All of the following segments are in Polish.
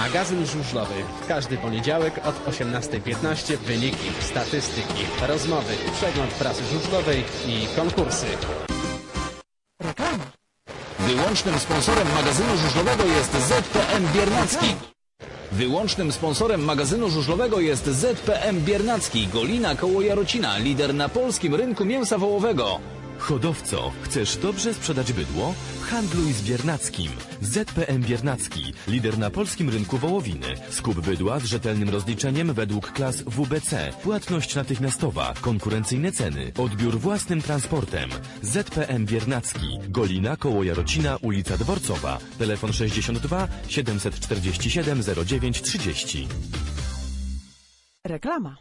Magazyn żużlowy. Każdy poniedziałek od 18:15 wyniki, statystyki, rozmowy, przegląd prasy żużlowej i konkursy. Reklama. Wyłącznym sponsorem magazynu żużlowego jest ZPM Biernacki. Wyłącznym sponsorem magazynu żużlowego jest ZPM Biernacki, Golina koło Jarocina, lider na polskim rynku mięsa wołowego. Hodowco, chcesz dobrze sprzedać bydło? Handluj z Biernackim. ZPM Biernacki, lider na polskim rynku wołowiny. Skup bydła z rzetelnym rozliczeniem według klas WBC. Płatność natychmiastowa, konkurencyjne ceny, odbiór własnym transportem. ZPM Biernacki, Golina koło Jarocina, ulica Dworcowa. Telefon 62 747 09 30. Reklama.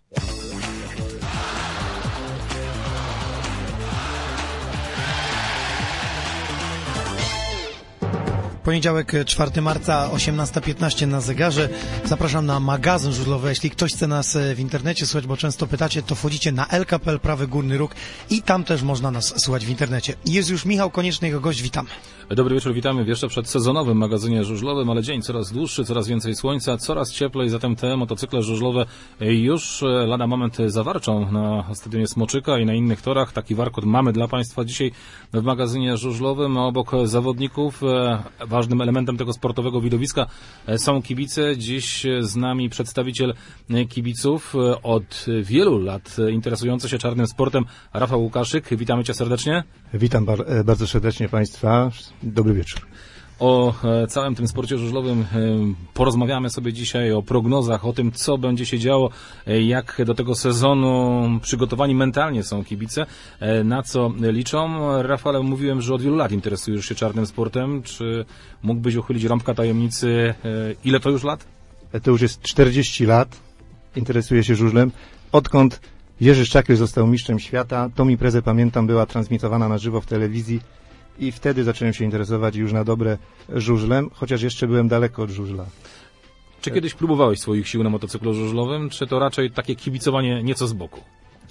Poniedziałek, 4 marca, 18:15 na zegarze. Zapraszam na magazyn żużlowy. Jeśli ktoś chce nas w internecie słuchać, bo często pytacie, to wchodzicie na LKPL Prawy Górny Róg i tam też można nas słuchać w internecie. Jest już Michał Konieczny, jego gość, witam. Dobry wieczór, witamy w jeszcze przedsezonowym magazynie żużlowym, ale dzień coraz dłuższy, coraz więcej słońca, coraz cieplej, zatem te motocykle żużlowe już lada moment zawarczą na stadionie Smoczyka i na innych torach. Taki warkot mamy dla Państwa dzisiaj w magazynie żużlowym. Obok zawodników ważnym elementem tego sportowego widowiska są kibice. Dziś z nami przedstawiciel kibiców od wielu lat interesujący się czarnym sportem, Rafał Łukaszyk. Witamy Cię serdecznie. Witam bardzo serdecznie Państwa. Dobry wieczór. O całym tym sporcie żużlowym porozmawiamy sobie dzisiaj, o prognozach, o tym, co będzie się działo, jak do tego sezonu przygotowani mentalnie są kibice, na co liczą. Rafale, mówiłem, że od wielu lat interesujesz się czarnym sportem. Czy mógłbyś uchylić rąbka tajemnicy, ile to już lat? To już jest 40 lat. Interesuję się żużlem. Odkąd Jerzy Szczakry został mistrzem świata, tą imprezę, pamiętam, była transmitowana na żywo w telewizji. I wtedy zacząłem się interesować już na dobre żużlem, chociaż jeszcze byłem daleko od żużla. Czy kiedyś próbowałeś swoich sił na motocyklu żużlowym, czy to raczej takie kibicowanie nieco z boku?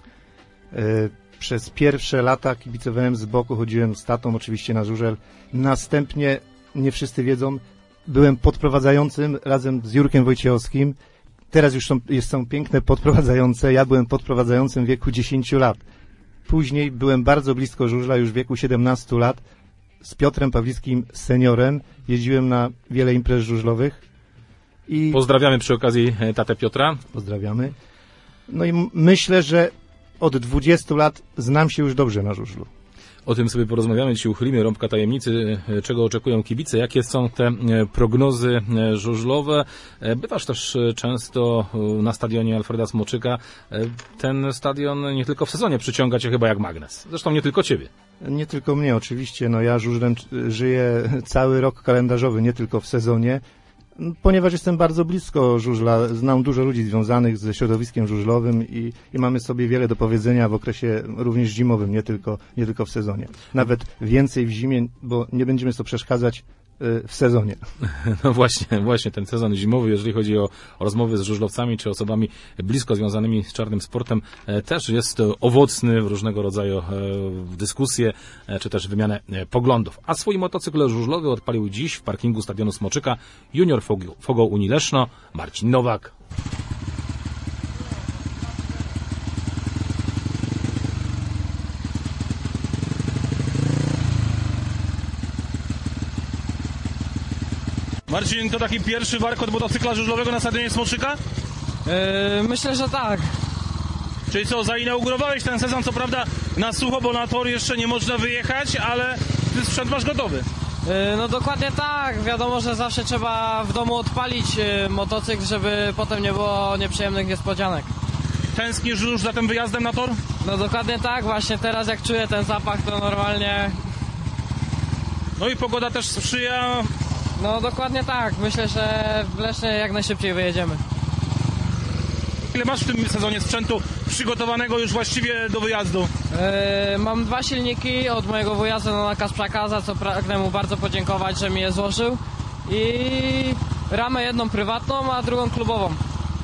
Przez pierwsze lata kibicowałem z boku, chodziłem z tatą oczywiście na żużel. Następnie, nie wszyscy wiedzą, byłem podprowadzającym razem z Jurkiem Wojciechowskim. Teraz już są piękne podprowadzające. Ja byłem podprowadzającym w wieku 10 lat. Później byłem bardzo blisko żużla już w wieku 17 lat. Z Piotrem Pawlickim, seniorem, jeździłem na wiele imprez żużlowych. I pozdrawiamy przy okazji tatę Piotra. Pozdrawiamy. No i myślę, że od 20 lat znam się już dobrze na żużlu. O tym sobie porozmawiamy, dzisiaj uchylimy rąbka tajemnicy, czego oczekują kibice, jakie są te prognozy żużlowe. Bywasz też często na stadionie Alfreda Smoczyka. Ten stadion nie tylko w sezonie przyciąga Cię chyba jak magnes. Zresztą nie tylko Ciebie. Nie tylko mnie, oczywiście. No ja żużlem żyję cały rok kalendarzowy, nie tylko w sezonie. Ponieważ jestem bardzo blisko żużla, znam dużo ludzi związanych ze środowiskiem żużlowym i mamy sobie wiele do powiedzenia w okresie również zimowym, nie tylko w sezonie. Nawet więcej w zimie, bo nie będziemy sobie przeszkadzać w sezonie. No właśnie ten sezon zimowy, jeżeli chodzi o rozmowy z żużlowcami czy osobami blisko związanymi z czarnym sportem, też jest owocny w różnego rodzaju dyskusje, czy też wymianę poglądów. A swój motocykl żużlowy odpalił dziś w parkingu stadionu Smoczyka junior Fogą Unii Leszno Marcin Nowak. Marcin, to taki pierwszy warkot motocykla żużlowego na stadionie Smoczyka? Myślę, że tak. Czyli co, zainaugurowałeś ten sezon, co prawda na sucho, bo na tor jeszcze nie można wyjechać, ale ty sprzęt masz gotowy. No dokładnie tak. Wiadomo, że zawsze trzeba w domu odpalić motocykl, żeby potem nie było nieprzyjemnych niespodzianek. Tęsknisz już za tym wyjazdem na tor? No dokładnie tak. Właśnie teraz jak czuję ten zapach, to normalnie... No i pogoda też sprzyja. No dokładnie tak. Myślę, że w Lesznie jak najszybciej wyjedziemy. Ile masz w tym sezonie sprzętu przygotowanego już właściwie do wyjazdu? Mam 2 silniki od mojego wuja Zenona Kasprzaka, za co pragnę mu bardzo podziękować, że mi je złożył. I ramę jedną prywatną, a drugą klubową.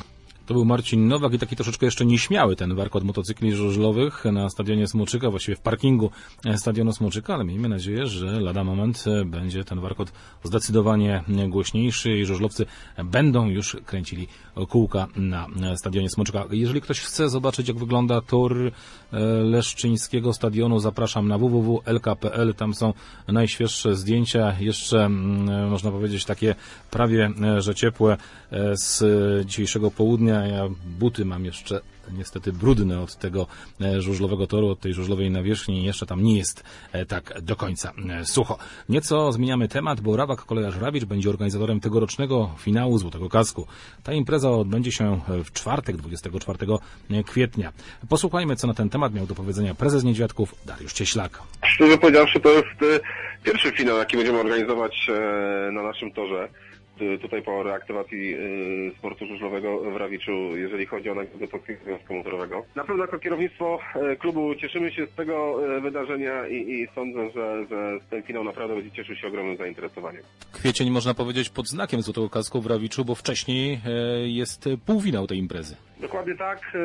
To był Marcin Nowak i taki troszeczkę jeszcze nieśmiały ten warkot motocykli żużlowych na stadionie Smoczyka, właściwie w parkingu stadionu Smoczyka, ale miejmy nadzieję, że lada moment będzie ten warkot zdecydowanie głośniejszy i żużlowcy będą już kręcili kółka na stadionie Smoczyka. Jeżeli ktoś chce zobaczyć, jak wygląda tor leszczyńskiego stadionu, zapraszam na www.lk.pl, tam są najświeższe zdjęcia, jeszcze można powiedzieć takie prawie że ciepłe z dzisiejszego południa. Ja buty mam jeszcze niestety brudne od tego żużlowego toru, od tej żużlowej nawierzchni. Jeszcze tam nie jest tak do końca sucho. Nieco zmieniamy temat, bo Rawak Kolejarz Rawicz będzie organizatorem tegorocznego finału Złotego Kasku. Ta impreza odbędzie się w czwartek, 24 kwietnia. Posłuchajmy, co na ten temat miał do powiedzenia prezes Niedźwiadków Dariusz Cieślak. Szczerze powiedziawszy, to jest pierwszy finał, jaki będziemy organizować na naszym torze. Tutaj po reaktywacji sportu żużlowego w Rawiczu, jeżeli chodzi o nagrodę Polskiego Związku Motorowego. Na pewno jako kierownictwo klubu cieszymy się z tego wydarzenia i sądzę, że ten finał naprawdę będzie cieszył się ogromnym zainteresowaniem. Kwiecień można powiedzieć pod znakiem Złotego Kasku w Rawiczu, bo wcześniej jest półfinał tej imprezy. Dokładnie tak,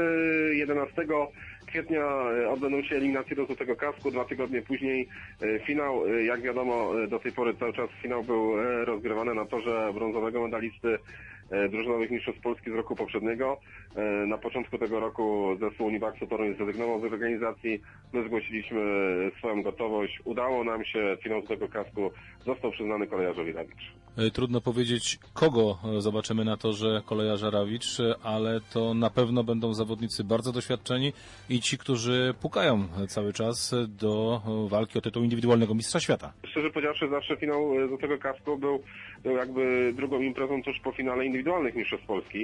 11 kwietnia odbędą się eliminacje do Złotego Kasku, 2 tygodnie później finał. Jak wiadomo, do tej pory cały czas finał był rozgrywany na torze brązowego medalisty drużynowych mistrzostw Polski z roku poprzedniego. Na początku tego roku zespół Unibaxu Toruń zrezygnował z organizacji. My zgłosiliśmy swoją gotowość. Udało nam się, finał Złotego Kasku został przyznany Kolejarzowi Rawicz. Trudno powiedzieć, kogo zobaczymy na torze Kolejarza Rawicz, ale to na pewno będą zawodnicy bardzo doświadczeni i ci, którzy pukają cały czas do walki o tytuł indywidualnego mistrza świata. Szczerze powiedziawszy, zawsze finał Złotego Kasku był jakby drugą imprezą tuż po finale indywidualnych mistrzostw Polski.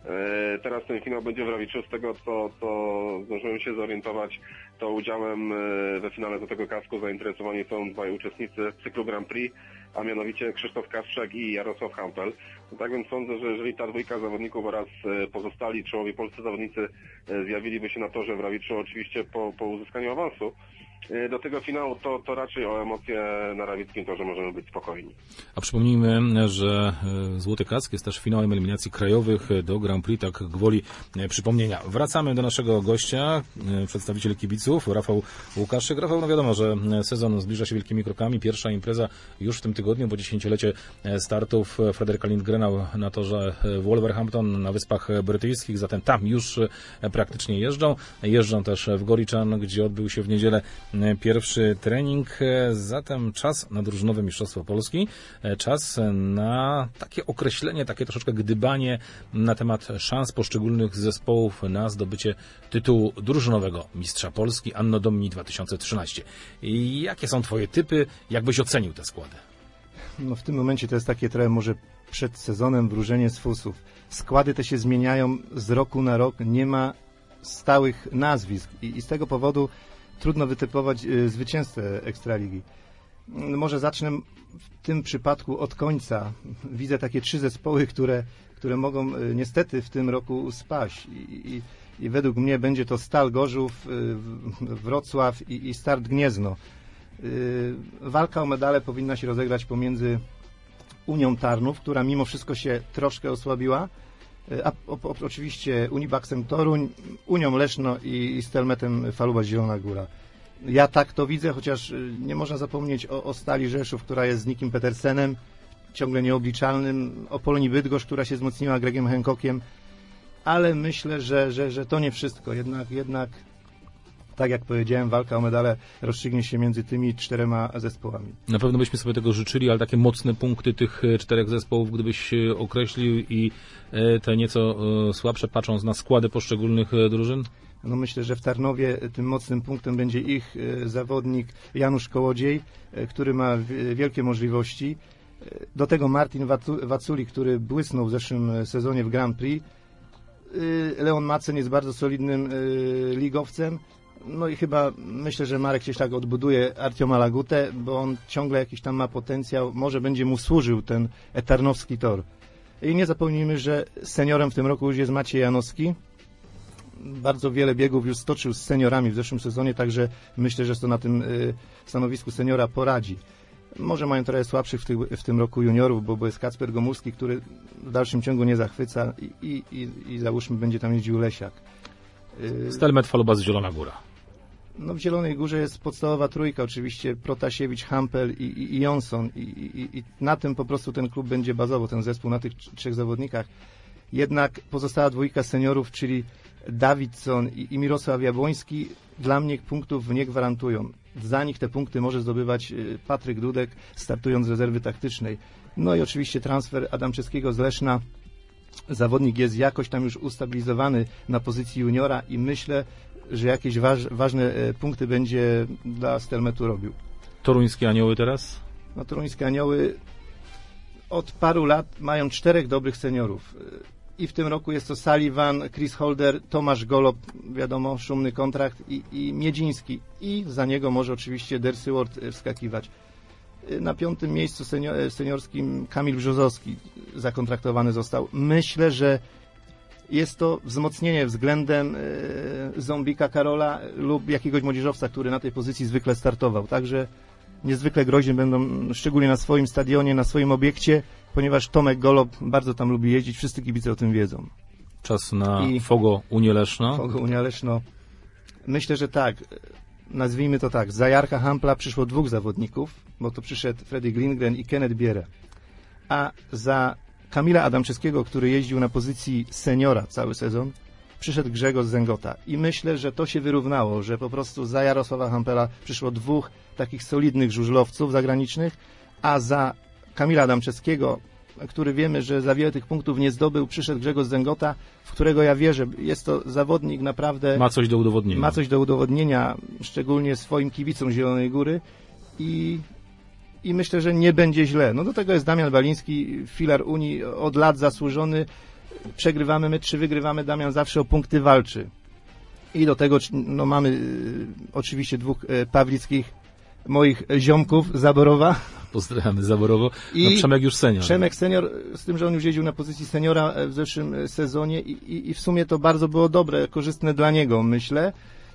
Teraz ten finał będzie w Rawiczu. Z tego, co zdążyłem się zorientować, to udziałem we finale Złotego Kasku zainteresowani są dwaj uczestnicy cyklu Grand Prix, a mianowicie Krzysztof Kasprzak i Jarosław Hampel. Tak więc sądzę, że jeżeli ta dwójka zawodników oraz pozostali czołowi polscy zawodnicy zjawiliby się na torze w Rawiczu, oczywiście po uzyskaniu awansu do tego finału, to raczej o emocje na rawickim torze możemy być spokojni. A przypomnijmy, że Złoty Kask jest też finałem eliminacji krajowych do Grand Prix, tak gwoli przypomnienia. Wracamy do naszego gościa, przedstawiciel kibiców, Rafał Łukaszyk. Rafał, no wiadomo, że sezon zbliża się wielkimi krokami. Pierwsza impreza już w tym tygodniu, bo 10-lecie startów Frederica Lindgrena na torze w Wolverhampton na Wyspach Brytyjskich, zatem tam już praktycznie jeżdżą. Jeżdżą też w Goryczan, gdzie odbył się w niedzielę pierwszy trening, zatem czas na drużynowe mistrzostwo Polski, czas na takie określenie, takie troszeczkę gdybanie na temat szans poszczególnych zespołów na zdobycie tytułu drużynowego mistrza Polski Anno Domini 2013. I jakie są twoje typy? Jak byś ocenił te składy? No w tym momencie to jest takie trochę może przed sezonem wróżenie z fusów. Składy te się zmieniają z roku na rok, nie ma stałych nazwisk i z tego powodu trudno wytypować zwycięzcę Ekstraligi. Może zacznę w tym przypadku od końca. Widzę takie 3 zespoły, które mogą niestety w tym roku spaść. I według mnie będzie to Stal Gorzów, Wrocław i Start Gniezno. Walka o medale powinna się rozegrać pomiędzy Unią Tarnów, która mimo wszystko się troszkę osłabiła, a oczywiście Unibaxem Toruń, Unią Leszno i Stelmetem Faluba Zielona Góra. Ja tak to widzę, chociaż nie można zapomnieć o Stali Rzeszów, która jest z Nikim Petersenem, ciągle nieobliczalnym, o Polonii Bydgoszcz, która się wzmocniła Gregiem Hancockiem, ale myślę, że to nie wszystko. Jednak tak jak powiedziałem, walka o medale rozstrzygnie się między tymi 4 zespołami. Na pewno byśmy sobie tego życzyli, ale takie mocne punkty tych 4 zespołów, gdybyś określił i te nieco słabsze, patrząc na składy poszczególnych drużyn? No myślę, że w Tarnowie tym mocnym punktem będzie ich zawodnik Janusz Kołodziej, który ma wielkie możliwości. Do tego Martin Waculi, który błysnął w zeszłym sezonie w Grand Prix. Leon Macen jest bardzo solidnym ligowcem. No i chyba myślę, że Marek Cieślak odbuduje Artioma Lagutę, bo on ciągle jakiś tam ma potencjał. Może będzie mu służył ten tarnowski tor. I nie zapomnijmy, że seniorem w tym roku już jest Maciej Janowski. Bardzo wiele biegów już stoczył z seniorami w zeszłym sezonie, także myślę, że to na tym stanowisku seniora poradzi. Może mają trochę słabszych w tym roku juniorów, bo jest Kacper Gomulski, który w dalszym ciągu nie zachwyca i załóżmy będzie tam jeździł Lesiak. Stelmet, Falubas, Zielona Góra. No w Zielonej Górze jest podstawowa trójka, oczywiście Protasiewicz, Hampel i Jonsson i na tym po prostu ten klub będzie bazował, ten zespół, na tych 3 zawodnikach. Jednak pozostała dwójka seniorów, czyli Davidson i Mirosław Jabłoński, dla mnie punktów nie gwarantują. Za nich te punkty może zdobywać Patryk Dudek, startując z rezerwy taktycznej. No i oczywiście transfer Adamczewskiego z Leszna. Zawodnik jest jakoś tam już ustabilizowany na pozycji juniora i myślę, że jakieś ważne punkty będzie dla Stelmetu robił. Toruńskie Anioły teraz? No Toruńskie Anioły od paru lat mają 4 dobrych seniorów. I w tym roku jest to Sullivan, Chris Holder, Tomasz Golob, wiadomo, szumny kontrakt i Miedziński. I za niego może oczywiście Dercy Ward wskakiwać. Na 5. miejscu seniorskim Kamil Brzozowski zakontraktowany został. Myślę, że jest to wzmocnienie względem Zombika Karola lub jakiegoś młodzieżowca, który na tej pozycji zwykle startował. Także niezwykle groźni będą, szczególnie na swoim stadionie, na swoim obiekcie, ponieważ Tomek Golob bardzo tam lubi jeździć, wszyscy kibice o tym wiedzą. Czas na Fogo Unię Leszno. Fogo Unia Leszno. Myślę, że tak. Nazwijmy to tak. Za Jarka Hampla przyszło 2 zawodników, bo to przyszedł Fredrik Lindgren i Kenneth Bierę. A za Kamila Adamczewskiego, który jeździł na pozycji seniora cały sezon, przyszedł Grzegorz Zęgota. I myślę, że to się wyrównało, że po prostu za Jarosława Hampela przyszło 2 takich solidnych żużlowców zagranicznych, a za Kamila Adamczewskiego, który wiemy, że za wiele tych punktów nie zdobył, przyszedł Grzegorz Zęgota, w którego ja wierzę. Jest to zawodnik naprawdę... Ma coś do udowodnienia. Ma coś do udowodnienia, szczególnie swoim kibicom Zielonej Góry i myślę, że nie będzie źle. No do tego jest Damian Baliński, filar Unii, od lat zasłużony. Przegrywamy mecz, czy wygrywamy, Damian zawsze o punkty walczy. I do tego no, mamy oczywiście 2 pawlickich moich ziomków Zaborowa. Pozdrawiamy Zaborowo. No, Przemek już senior. Przemek senior, z tym, że on już jeździł na pozycji seniora w zeszłym sezonie i w sumie to bardzo było dobre, korzystne dla niego, myślę.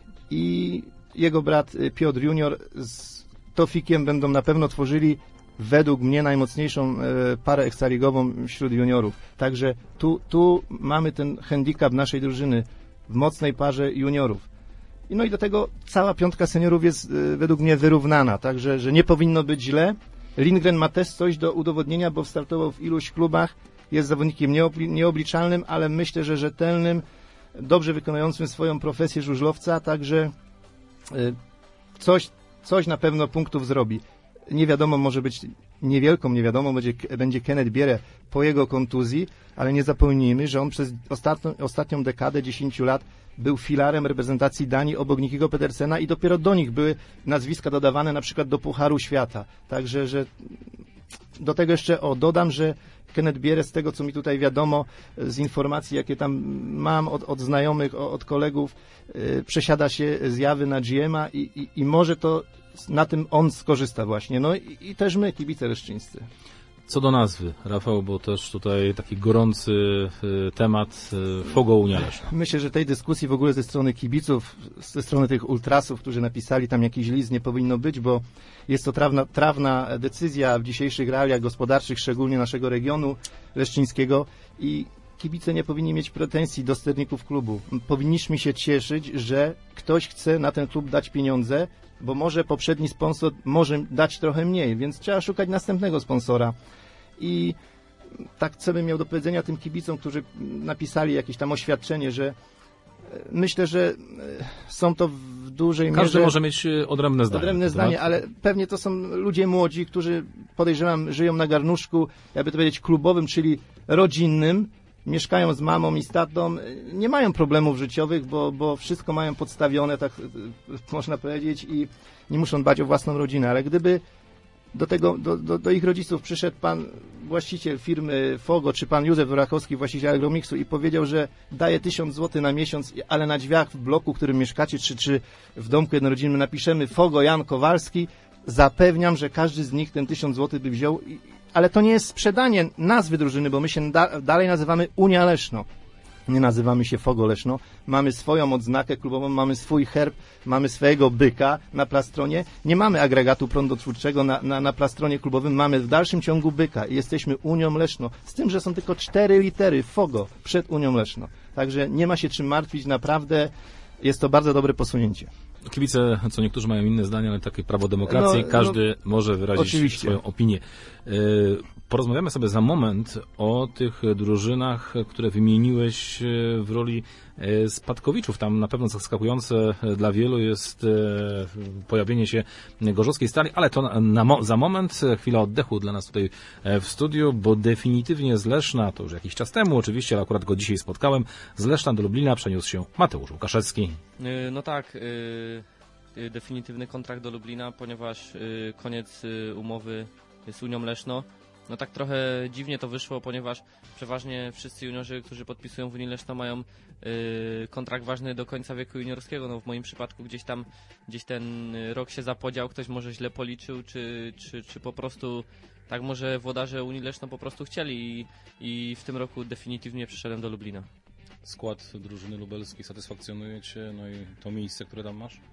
I jego brat Piotr Junior z Tofikiem będą na pewno tworzyli według mnie najmocniejszą parę ekstraligową wśród juniorów. Także tu mamy ten handicap naszej drużyny w mocnej parze juniorów. No i do tego cała 5 seniorów jest według mnie wyrównana, także że nie powinno być źle. Lindgren ma też coś do udowodnienia, bo startował w iluś klubach, jest zawodnikiem nieobliczalnym, ale myślę, że rzetelnym, dobrze wykonującym swoją profesję żużlowca, także coś na pewno punktów zrobi. Nie wiadomo, może być niewielką niewiadomą będzie Kenneth Bierę po jego kontuzji, ale nie zapomnijmy, że on przez ostatnią dekadę, 10 lat był filarem reprezentacji Danii obok Nikiego Pedersena i dopiero do nich były nazwiska dodawane na przykład do Pucharu Świata. Także, że do tego jeszcze dodam, że Kenneth Bierę, z tego co mi tutaj wiadomo, z informacji jakie tam mam od znajomych, od kolegów, przesiada się z Jawy na GM-a i może to na tym on skorzysta właśnie. No i też my, kibice leszczyńscy. Co do nazwy, Rafał, bo też tutaj taki gorący temat Fogo Unia Leszno. Myślę, że tej dyskusji w ogóle ze strony kibiców, ze strony tych ultrasów, którzy napisali tam jakiś list, nie powinno być, bo jest to trawna decyzja w dzisiejszych realiach gospodarczych, szczególnie naszego regionu leszczyńskiego i kibice nie powinni mieć pretensji do sterników klubu. Powinniśmy się cieszyć, że ktoś chce na ten klub dać pieniądze, bo może poprzedni sponsor może dać trochę mniej, więc trzeba szukać następnego sponsora. I tak co bym miał do powiedzenia tym kibicom, którzy napisali jakieś tam oświadczenie, że myślę, że są to w dużej mierze... Każdy może mieć odrębne zdanie. Odrębne zdanie, ale pewnie to są ludzie młodzi, którzy podejrzewam żyją na garnuszku, jakby to powiedzieć, klubowym, czyli rodzinnym, mieszkają z mamą i z tatą, nie mają problemów życiowych, bo wszystko mają podstawione, tak można powiedzieć, i nie muszą dbać o własną rodzinę, ale gdyby do ich rodziców przyszedł pan właściciel firmy Fogo, czy pan Józef Rachowski, właściciel Agromixu i powiedział, że daje 1000 zł na miesiąc, ale na drzwiach w bloku, w którym mieszkacie, czy w domku jednorodzinnym napiszemy Fogo Jan Kowalski, zapewniam, że każdy z nich ten 1000 zł by wziął, ale to nie jest sprzedanie nazwy drużyny, bo my się dalej nazywamy Unia Leszno. nie nazywamy się Fogo Leszno, mamy swoją odznakę klubową, mamy swój herb, mamy swojego byka na plastronie, nie mamy agregatu prądotwórczego na plastronie klubowym, mamy w dalszym ciągu byka i jesteśmy Unią Leszno, z tym, że są tylko 4 litery Fogo przed Unią Leszno. Także nie ma się czym martwić, naprawdę jest to bardzo dobre posunięcie. Kibice, co niektórzy mają inne zdania, ale takie prawo demokracji, każdy może wyrazić oczywiście swoją opinię. Porozmawiamy sobie za moment o tych drużynach, które wymieniłeś w roli spadkowiczów. Tam na pewno zaskakujące dla wielu jest pojawienie się Gorzowskiej Stali, ale to za moment, chwila oddechu dla nas tutaj w studiu, bo definitywnie z Leszna, to już jakiś czas temu oczywiście, ale akurat go dzisiaj spotkałem, z Leszna do Lublina przeniósł się Mateusz Łukaszewski. No tak, definitywny kontrakt do Lublina, ponieważ koniec umowy z Unią Leszno. No tak trochę dziwnie to wyszło, ponieważ przeważnie wszyscy juniorzy, którzy podpisują w Unii Leszno, mają kontrakt ważny do końca wieku juniorskiego. No w moim przypadku gdzieś ten rok się zapodział, ktoś może źle policzył, czy po prostu tak może włodarze Unii Leszno po prostu chcieli i w tym roku definitywnie przyszedłem do Lublina. Skład drużyny lubelskiej satysfakcjonuje Cię, no i to miejsce, które tam masz?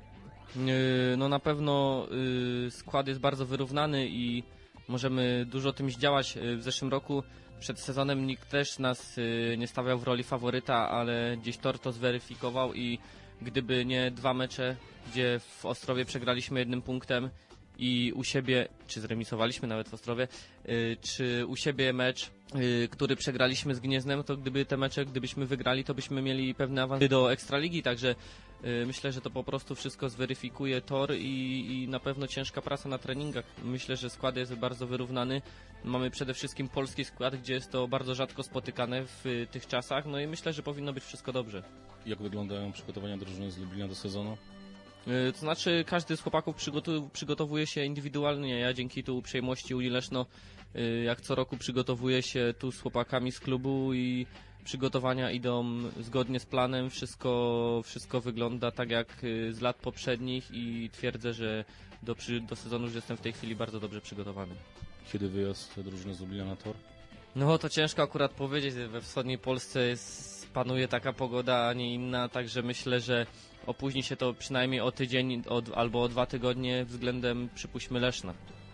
No na pewno skład jest bardzo wyrównany i możemy dużo tym zdziałać. W zeszłym roku przed sezonem nikt też nas nie stawiał w roli faworyta, ale gdzieś Tor to zweryfikował i gdyby nie 2 mecze, gdzie w Ostrowie przegraliśmy 1 punktem i u siebie, czy zremisowaliśmy nawet w Ostrowie, czy u siebie mecz, który przegraliśmy z Gnieznem, to gdyby te mecze, gdybyśmy wygrali, to byśmy mieli pewne awansy do Ekstraligi, także myślę, że to po prostu wszystko zweryfikuje Tor i na pewno ciężka praca na treningach. Myślę, że skład jest bardzo wyrównany. Mamy przede wszystkim polski skład, gdzie jest to bardzo rzadko spotykane w tych czasach, no i myślę, że powinno być wszystko dobrze. Jak wyglądają przygotowania drużyny z Lublina do sezonu? To znaczy każdy z chłopaków przygotowuje się indywidualnie. Ja dzięki tu uprzejmości Unii Leszno jak co roku przygotowuję się tu z chłopakami z klubu i przygotowania idą zgodnie z planem. Wszystko wygląda tak jak z lat poprzednich i twierdzę, że do sezonu już jestem w tej chwili bardzo dobrze przygotowany. Kiedy wyjazd drużyny z Lublina na Tor? No to ciężko akurat powiedzieć. We wschodniej Polsce panuje taka pogoda, a nie inna, także myślę, że opóźni się to przynajmniej o tydzień albo o 2 tygodnie względem, przypuśćmy, Leszna.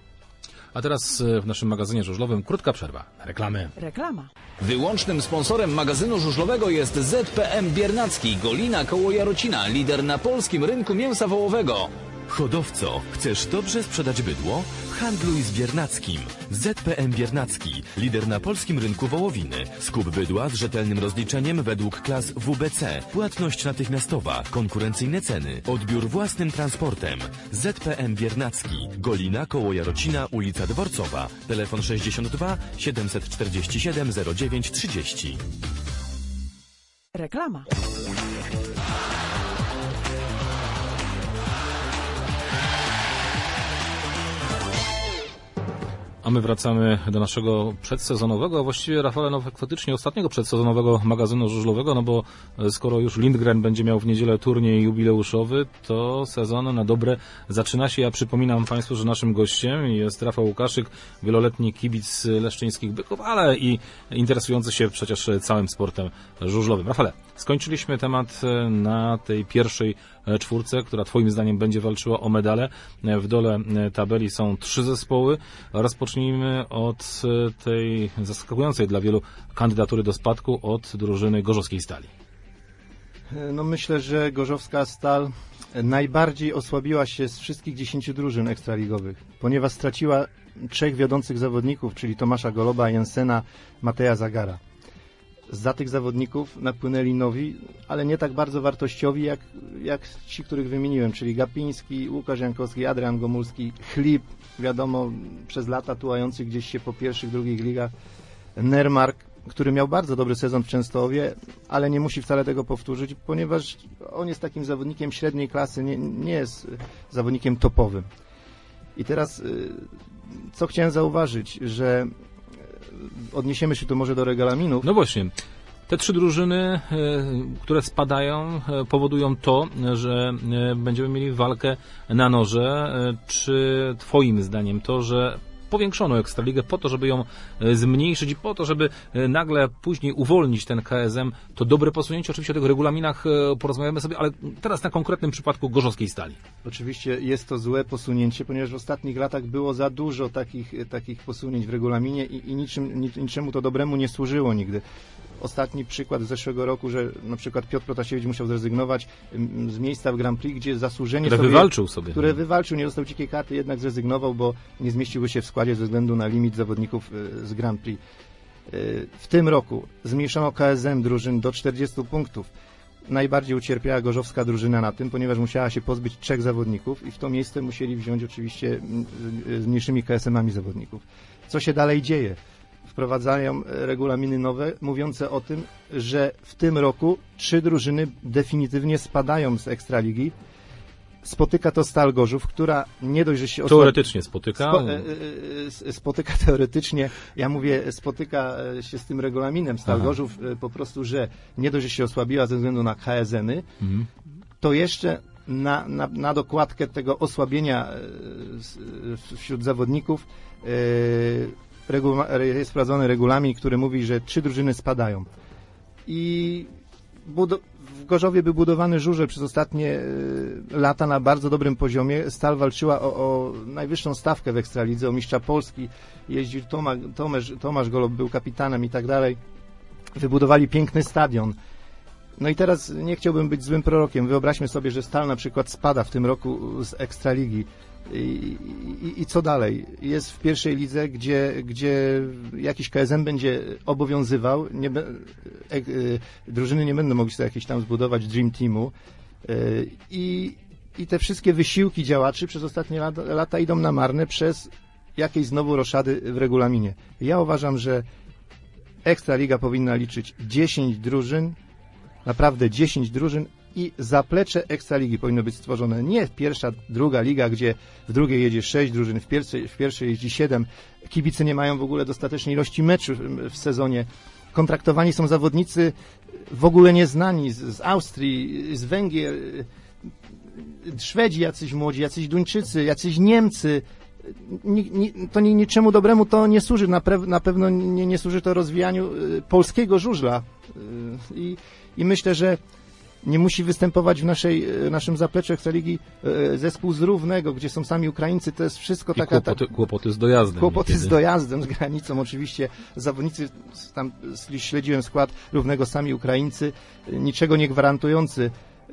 A teraz w naszym magazynie żużlowym krótka przerwa. Reklamy. Reklama. Wyłącznym sponsorem magazynu żużlowego jest ZPM Biernacki, Golina koło Jarocina, lider na polskim rynku mięsa wołowego. Hodowco, chcesz dobrze sprzedać bydło? Handluj z Biernackim. ZPM Biernacki, lider na polskim rynku wołowiny. Skup bydła z rzetelnym rozliczeniem według klas WBC. Płatność natychmiastowa, konkurencyjne ceny, odbiór własnym transportem. ZPM Biernacki, Golina koło Jarocina, ulica Dworcowa. Telefon 62 747 09 30. Reklama. A my wracamy do naszego przedsezonowego, a właściwie, Rafale, no faktycznie ostatniego przedsezonowego magazynu żużlowego, no bo skoro już Lindgren będzie miał w niedzielę turniej jubileuszowy, to sezon na dobre zaczyna się. Ja przypominam Państwu, że naszym gościem jest Rafał Łukaszyk, wieloletni kibic leszczyńskich Byków, ale i interesujący się przecież całym sportem żużlowym. Rafale, skończyliśmy temat na tej pierwszej czwórce, która Twoim zdaniem będzie walczyła o medale. W dole tabeli są 3 zespoły. Rozpocznijmy od tej zaskakującej dla wielu kandydatury do spadku, od drużyny Gorzowskiej Stali. No myślę, że Gorzowska Stal najbardziej osłabiła się z wszystkich 10 drużyn ekstraligowych, ponieważ straciła 3 wiodących zawodników, czyli Tomasza Goloba, Jensena, Mateja Zagara. Za tych zawodników napłynęli nowi, ale nie tak bardzo wartościowi jak ci, których wymieniłem, czyli Gapiński, Łukasz Jankowski, Adrian Gomulski, Chlip, wiadomo, przez lata tułający gdzieś się po pierwszych, drugich ligach, Nermark, który miał bardzo dobry sezon w Częstochowie, ale nie musi wcale tego powtórzyć, ponieważ on jest takim zawodnikiem średniej klasy, nie jest zawodnikiem topowym. I teraz, co chciałem zauważyć, że odniesiemy się tu może do regulaminów. No właśnie. Te 3 drużyny, które spadają, powodują to, że będziemy mieli walkę na noże. Czy Twoim zdaniem to, że powiększono Ekstraligę po to, żeby ją zmniejszyć i po to, żeby nagle później uwolnić ten KSM. To dobre posunięcie, oczywiście o tych regulaminach porozmawiamy sobie, ale teraz na konkretnym przypadku Gorzowskiej Stali. Oczywiście jest to złe posunięcie, ponieważ w ostatnich latach było za dużo takich posunięć w regulaminie i niczemu to dobremu nie służyło nigdy. Ostatni przykład z zeszłego roku, że na przykład Piotr Protasiewicz musiał zrezygnować z miejsca w Grand Prix, gdzie zasłużenie które wywalczył, nie dostał dzikiej karty, jednak zrezygnował, bo nie zmieściłby się w składzie ze względu na limit zawodników z Grand Prix. W tym roku zmniejszono KSM drużyn do 40 punktów. Najbardziej ucierpiała gorzowska drużyna na tym, ponieważ musiała się pozbyć 3 zawodników i w to miejsce musieli wziąć oczywiście z mniejszymi KSM-ami zawodników. Co się dalej dzieje? Wprowadzają regulaminy nowe, mówiące o tym, że w tym roku 3 drużyny definitywnie spadają z Ekstraligi. Spotyka to Stal Gorzów, która nie dość, że się teoretycznie spotyka. Spotyka teoretycznie, ja mówię, spotyka się z tym regulaminem Stal Gorzów po prostu, że nie dość, że się osłabiła ze względu na KSN-y, to jeszcze na dokładkę tego osłabienia wśród zawodników jest wprowadzony regulamin, który mówi, że 3 drużyny spadają. I w Gorzowie był budowany żużel przez ostatnie lata na bardzo dobrym poziomie. Stal walczyła o najwyższą stawkę w Ekstralidze, o mistrza Polski. Jeździł Tomasz Golob, był kapitanem i tak dalej. Wybudowali piękny stadion. No i teraz nie chciałbym być złym prorokiem. Wyobraźmy sobie, że Stal na przykład spada w tym roku z Ekstraligi. I co dalej? Jest w pierwszej lidze, gdzie jakiś KSM będzie obowiązywał, drużyny nie będą mogli sobie jakieś tam zbudować Dream Teamu i te wszystkie wysiłki działaczy przez ostatnie lata idą na marne przez jakieś znowu roszady w regulaminie. Ja uważam, że Ekstraliga powinna liczyć 10 drużyn, naprawdę 10 drużyn, i zaplecze Ekstraligi powinno być stworzone. Nie pierwsza, druga liga, gdzie w drugiej jedzie 6 drużyn, w pierwszej jeździ 7. Kibice nie mają w ogóle dostatecznej ilości meczów w sezonie. Kontraktowani są zawodnicy w ogóle nieznani z Austrii, z Węgier, Szwedzi jacyś młodzi, jacyś Duńczycy, jacyś Niemcy. To niczemu dobremu to nie służy. Na pewno nie służy to rozwijaniu polskiego żużla. I myślę, że nie musi występować w naszym zapleczu Ekstraligi zespół z Równego, gdzie są sami Ukraińcy. To jest wszystko kłopoty z dojazdem. Kłopoty z dojazdem, z granicą oczywiście. Zawodnicy, tam śledziłem skład Równego, sami Ukraińcy, niczego nie gwarantujący.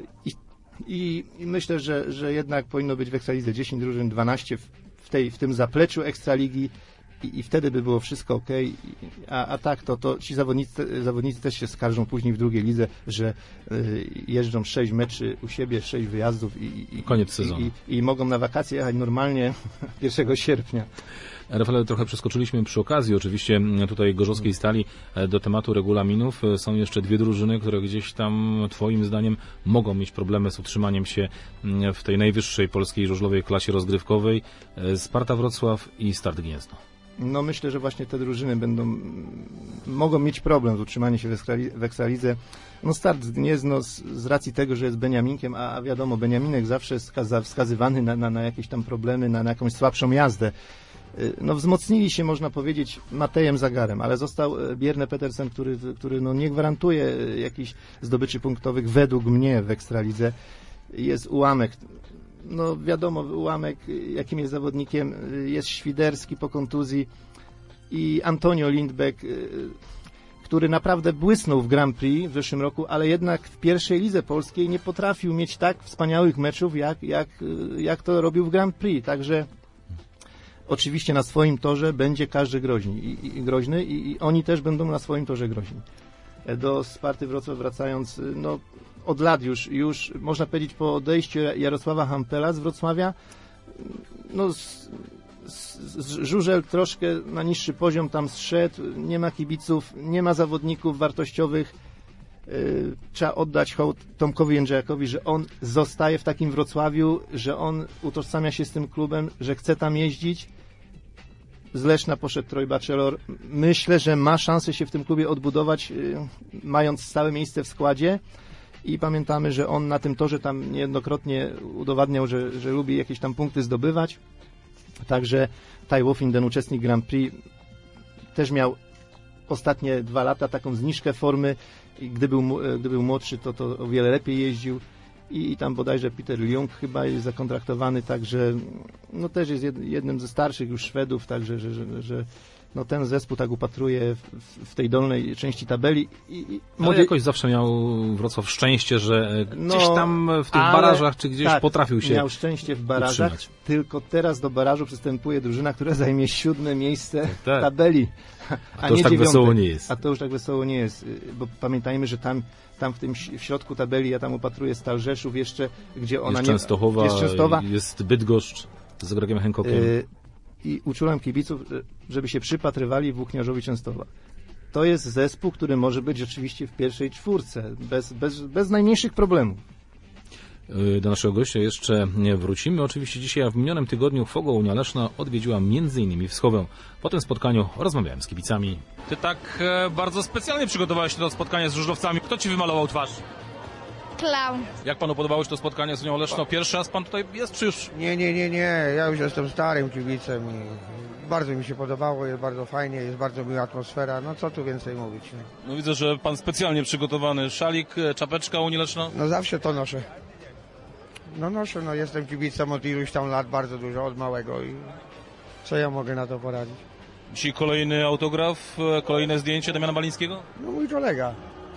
I myślę, że jednak powinno być w Ekstralidze 10 drużyn, 12 w tym zapleczu Ekstraligi. I wtedy by było wszystko okej. A tak to ci zawodnicy też się skarżą później w drugiej lidze, że jeżdżą 6 meczy u siebie, 6 wyjazdów i koniec sezonu. I mogą na wakacje jechać normalnie 1 sierpnia. Rafale, trochę przeskoczyliśmy przy okazji oczywiście tutaj Gorzowskiej Stali do tematu regulaminów. Są jeszcze 2 drużyny, które gdzieś tam twoim zdaniem mogą mieć problemy z utrzymaniem się w tej najwyższej polskiej żużlowej klasie rozgrywkowej. Sparta Wrocław i Start Gniezno. No myślę, że właśnie te drużyny mogą mieć problem z utrzymaniem się w Ekstralidze. No Start Gniezno z racji tego, że jest Beniaminkiem, a wiadomo, Beniaminek zawsze jest wskazywany na jakieś tam problemy, na jakąś słabszą jazdę. No wzmocnili się, można powiedzieć, Matejem Zagarem, ale został Bjerne Petersen, który nie gwarantuje jakichś zdobyczy punktowych według mnie w Ekstralidze. Jest ułamek. No wiadomo, ułamek, jakim jest zawodnikiem, jest Świderski po kontuzji i Antonio Lindbeck, który naprawdę błysnął w Grand Prix w zeszłym roku, ale jednak w pierwszej lidze polskiej nie potrafił mieć tak wspaniałych meczów, jak to robił w Grand Prix. Także oczywiście na swoim torze będzie każdy groźny i oni też będą na swoim torze groźni. Do Sparty Wrocław wracając, no od lat już można powiedzieć po odejściu Jarosława Hampela z Wrocławia, no żużel troszkę na niższy poziom tam zszedł, nie ma kibiców, nie ma zawodników wartościowych. Trzeba oddać hołd Tomkowi Jędrzejakowi, że on zostaje w takim Wrocławiu, że on utożsamia się z tym klubem, że chce tam jeździć. Z Leszna poszedł Troy Bachelor. Myślę, że ma szansę się w tym klubie odbudować, mając stałe miejsce w składzie. I pamiętamy, że on na tym torze tam niejednokrotnie udowadniał, że lubi jakieś tam punkty zdobywać. Także Tai Wofin, ten uczestnik Grand Prix, też miał ostatnie 2 lata taką zniżkę formy. I gdy był młodszy, to o wiele lepiej jeździł. I tam bodajże Peter Ljung chyba jest zakontraktowany, także no też jest jednym ze starszych już Szwedów, także że no ten zespół tak upatruje w tej dolnej części tabeli. Ale jakoś zawsze miał Wrocław szczęście, że gdzieś tam w tych barażach, czy gdzieś potrafił się miał szczęście w barażach, utrzymać. tylko teraz do barażu przystępuje drużyna, która zajmie 7. miejsce w tabeli, a to już nie tak 9. wesoło nie jest. A to już tak wesoło nie jest, bo pamiętajmy, że tam w środku tabeli, ja tam upatruję Stal Rzeszów jeszcze, gdzie ona jest Częstochowa, jest Częstochowa, jest Bydgoszcz z Gregiem Hancockiem. I uczulam kibiców, żeby się przypatrywali Włókniarzowi Częstochowa. To jest zespół, który może być rzeczywiście w pierwszej 4, bez najmniejszych problemów. Do naszego gościa jeszcze wrócimy. Oczywiście dzisiaj, a w minionym tygodniu Fogo Unia Leszno odwiedziła m.in. Wschowę. Po tym spotkaniu rozmawiałem z kibicami. Ty tak bardzo specjalnie przygotowałeś się do spotkania z żużlowcami. Kto ci wymalował twarz? Klaun. Jak panu podobało się to spotkanie z Unią Leszno? Pierwszy raz pan tutaj jest, czy już? Nie. Ja już jestem starym kibicem i bardzo mi się podobało, jest bardzo fajnie, jest bardzo miła atmosfera. No co tu więcej mówić? No widzę, że pan specjalnie przygotowany. Szalik, czapeczka Unii Leszno? No zawsze to noszę. No jestem kibicem od iluś tam lat, bardzo dużo, od małego i co ja mogę na to poradzić? Dzisiaj kolejny autograf, kolejne zdjęcie Damiana Balińskiego? No mój kolega.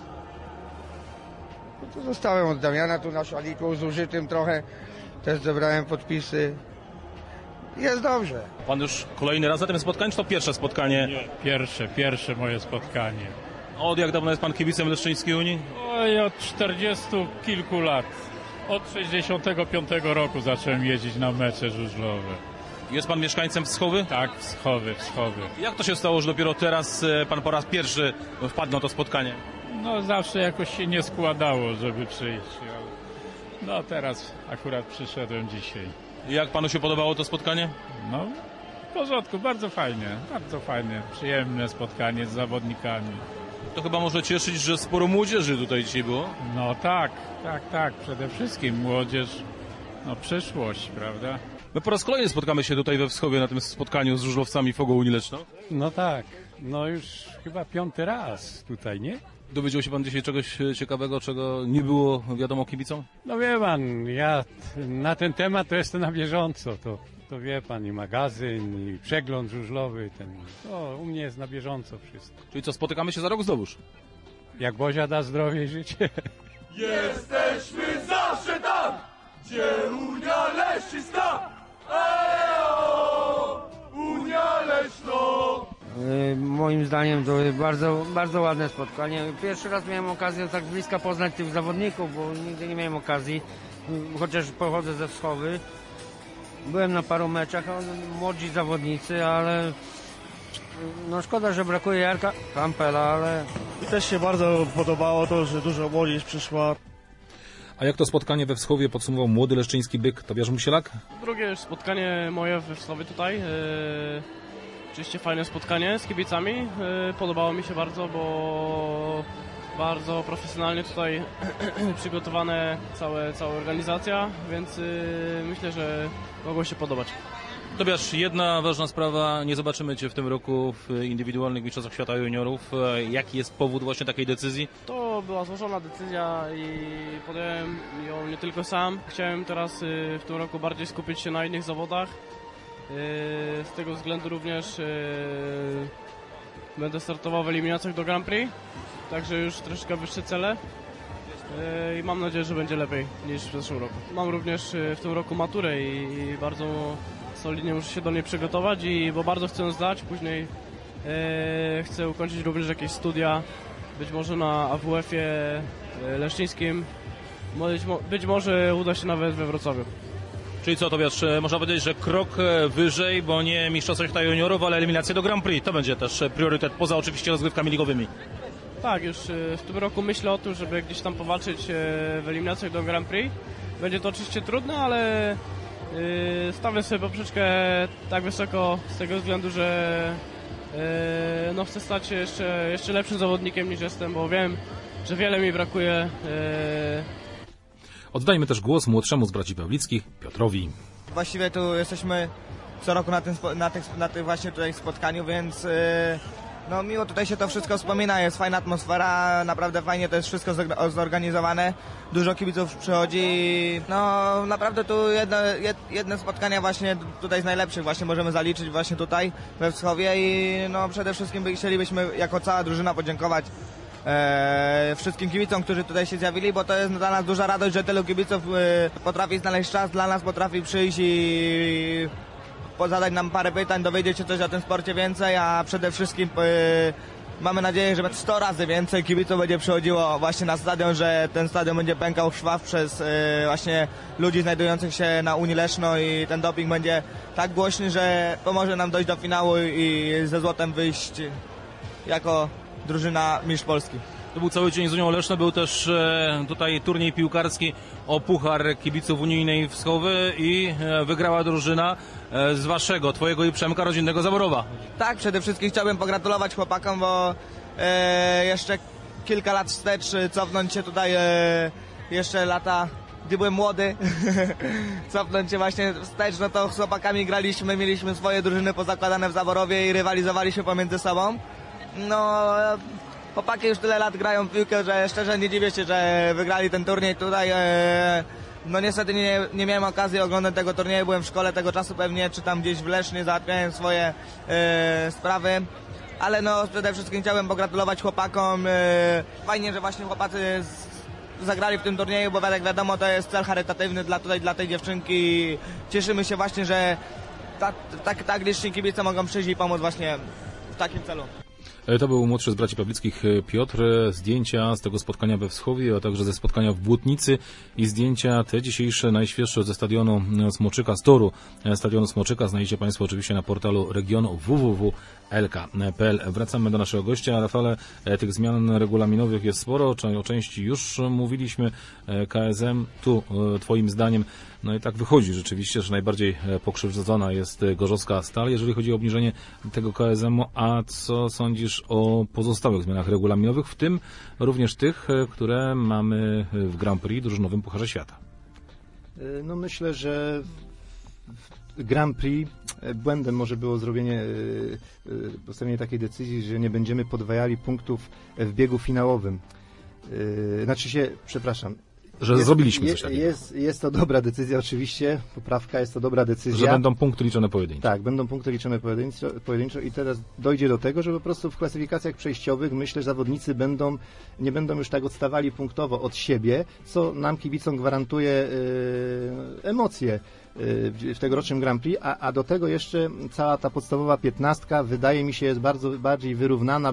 No to zostałem od Damiana tu na szaliku, zużytym trochę, też zebrałem podpisy. Jest dobrze. Pan już kolejny raz na tym spotkaniu, czy to pierwsze spotkanie? Nie, pierwsze moje spotkanie. Od jak dawno jest pan kibicem Leszczyńskiej Unii? Oj, od 40 kilku lat. Od 65 roku zacząłem jeździć na mecze żużlowe. Jest pan mieszkańcem Wschowy? Tak, Wschowy. Jak to się stało, że dopiero teraz pan po raz pierwszy wpadł na to spotkanie? No zawsze jakoś się nie składało, żeby przyjść, ale no teraz akurat przyszedłem dzisiaj. Jak panu się podobało to spotkanie? No w porządku, bardzo fajne, przyjemne spotkanie z zawodnikami. To chyba może cieszyć, że sporo młodzieży tutaj dzisiaj było? No tak, przede wszystkim młodzież, no przyszłość, prawda? My po raz kolejny spotkamy się tutaj we Wschowie na tym spotkaniu z żużlowcami Fogo Unii Leszno. No tak, no już chyba 5. raz tutaj, nie? Dowiedział się pan dzisiaj czegoś ciekawego, czego nie było wiadomo kibicom? No wie pan, ja na ten temat to jestem na bieżąco, to wie pan, i magazyn, i przegląd żużlowy, to u mnie jest na bieżąco wszystko. Czyli co, spotykamy się za rok znowuż? Jak Bozia da zdrowie i życie. Jesteśmy zawsze tam, gdzie Unia Leszczyńska! Eo! Unia Leszno! Moim zdaniem to jest bardzo ładne spotkanie. Pierwszy raz miałem okazję tak blisko poznać tych zawodników, bo nigdy nie miałem okazji, chociaż pochodzę ze Wschowy. Byłem na paru meczach, młodzi zawodnicy, ale no szkoda, że brakuje Jarka Kampela, ale... I też się bardzo podobało to, że dużo młodzież przyszła. A jak to spotkanie we Wschowie podsumował młody leszczyński byk Tobiasz Musielak? Drugie już spotkanie moje we Wschowie tutaj. Oczywiście fajne spotkanie z kibicami. Podobało mi się bardzo, bo bardzo profesjonalnie tutaj przygotowane cała organizacja, więc myślę, że mogło się podobać. Tobiasz, jedna ważna sprawa, nie zobaczymy Cię w tym roku w indywidualnych mistrzostwach świata juniorów. Jaki jest powód właśnie takiej decyzji? To była złożona decyzja i podjąłem ją nie tylko sam. Chciałem teraz w tym roku bardziej skupić się na innych zawodach. Z tego względu również będę startował w eliminacjach do Grand Prix, także już troszkę wyższe cele i mam nadzieję, że będzie lepiej niż w zeszłym roku. Mam również w tym roku maturę i bardzo solidnie muszę się do niej przygotować, bo bardzo chcę ją zdać. Później chcę ukończyć również jakieś studia, być może na AWF-ie leszczyńskim, być może uda się nawet we Wrocławiu. Czyli co, Tobiasz, można powiedzieć, że krok wyżej, bo nie mistrzostwo świata juniorów, ale eliminacje do Grand Prix. To będzie też priorytet, poza oczywiście rozgrywkami ligowymi. Tak, już w tym roku myślę o tym, żeby gdzieś tam powalczyć w eliminacjach do Grand Prix. Będzie to oczywiście trudne, ale stawiam sobie poprzeczkę tak wysoko z tego względu, że no chcę stać się jeszcze lepszym zawodnikiem niż jestem, bo wiem, że wiele mi brakuje. Oddajmy też głos młodszemu z braci Pawlickich, Piotrowi. Właściwie tu jesteśmy co roku na tym właśnie tutaj spotkaniu, więc no miło tutaj się to wszystko wspomina, jest fajna atmosfera, naprawdę fajnie to jest wszystko zorganizowane, dużo kibiców przychodzi, no naprawdę tu jedne spotkania właśnie tutaj z najlepszych właśnie możemy zaliczyć właśnie tutaj we Wschowie i no przede wszystkim chcielibyśmy jako cała drużyna podziękować wszystkim kibicom, którzy tutaj się zjawili, bo to jest dla nas duża radość, że tylu kibiców potrafi znaleźć czas, dla nas potrafi przyjść i zadać nam parę pytań, dowiedzieć się coś o tym sporcie więcej, a przede wszystkim mamy nadzieję, że 100 razy więcej kibiców będzie przychodziło właśnie na stadion, że ten stadion będzie pękał w szwach przez właśnie ludzi znajdujących się na Unii Leszno i ten doping będzie tak głośny, że pomoże nam dojść do finału i ze złotem wyjść jako drużyna mistrz Polski. To był cały dzień z Unią Leszno, był też tutaj turniej piłkarski o puchar kibiców unijnej Wschowy i wygrała drużyna z waszego, twojego i Przemka rodzinnego Zaborowa. Tak, przede wszystkim chciałbym pogratulować chłopakom, bo jeszcze kilka lat wstecz, cofnąć się tutaj jeszcze lata, gdy byłem młody, cofnąć się właśnie wstecz, no to z chłopakami graliśmy, mieliśmy swoje drużyny pozakładane w Zaborowie i rywalizowaliśmy pomiędzy sobą. No, chłopaki już tyle lat grają w piłkę, że szczerze nie dziwię się, że wygrali ten turniej tutaj. No niestety nie miałem okazji oglądać tego turnieju, byłem w szkole tego czasu pewnie, czy tam gdzieś w Lesznie załatwiałem swoje sprawy. Ale no przede wszystkim chciałem pogratulować chłopakom. Fajnie, że właśnie chłopacy zagrali w tym turnieju, bo jak wiadomo to jest cel charytatywny dla tej dziewczynki. Cieszymy się właśnie, że tak liczni kibice mogą przyjść i pomóc właśnie w takim celu. To był młodszy z braci Pawlickich Piotr. Zdjęcia z tego spotkania we Wschowie, a także ze spotkania w Błotnicy i zdjęcia te dzisiejsze, najświeższe ze stadionu Smoczyka, z toru stadionu Smoczyka znajdziecie Państwo oczywiście na portalu regionu www.lk.pl. Wracamy do naszego gościa. Rafale, tych zmian regulaminowych jest sporo, o części już mówiliśmy. KSM, tu Twoim zdaniem, no i tak wychodzi rzeczywiście, że najbardziej pokrzywdzona jest Gorzowska Stal, jeżeli chodzi o obniżenie tego KSM-u. A co sądzisz o pozostałych zmianach regulaminowych, w tym również tych, które mamy w Grand Prix, drużynowym Pucharze Świata? No myślę, że w Grand Prix błędem może było postawienie takiej decyzji, że nie będziemy podwajali punktów w biegu finałowym. Że zrobiliśmy coś takiego. Jest to dobra decyzja oczywiście, poprawka, jest to dobra decyzja. Że będą punkty liczone pojedynczo. Tak, będą punkty liczone pojedynczo i teraz dojdzie do tego, że po prostu w klasyfikacjach przejściowych myślę, że zawodnicy nie będą już tak odstawali punktowo od siebie, co nam kibicom gwarantuje emocje w tegorocznym Grand Prix, a do tego jeszcze cała ta podstawowa 15 wydaje mi się jest bardziej wyrównana,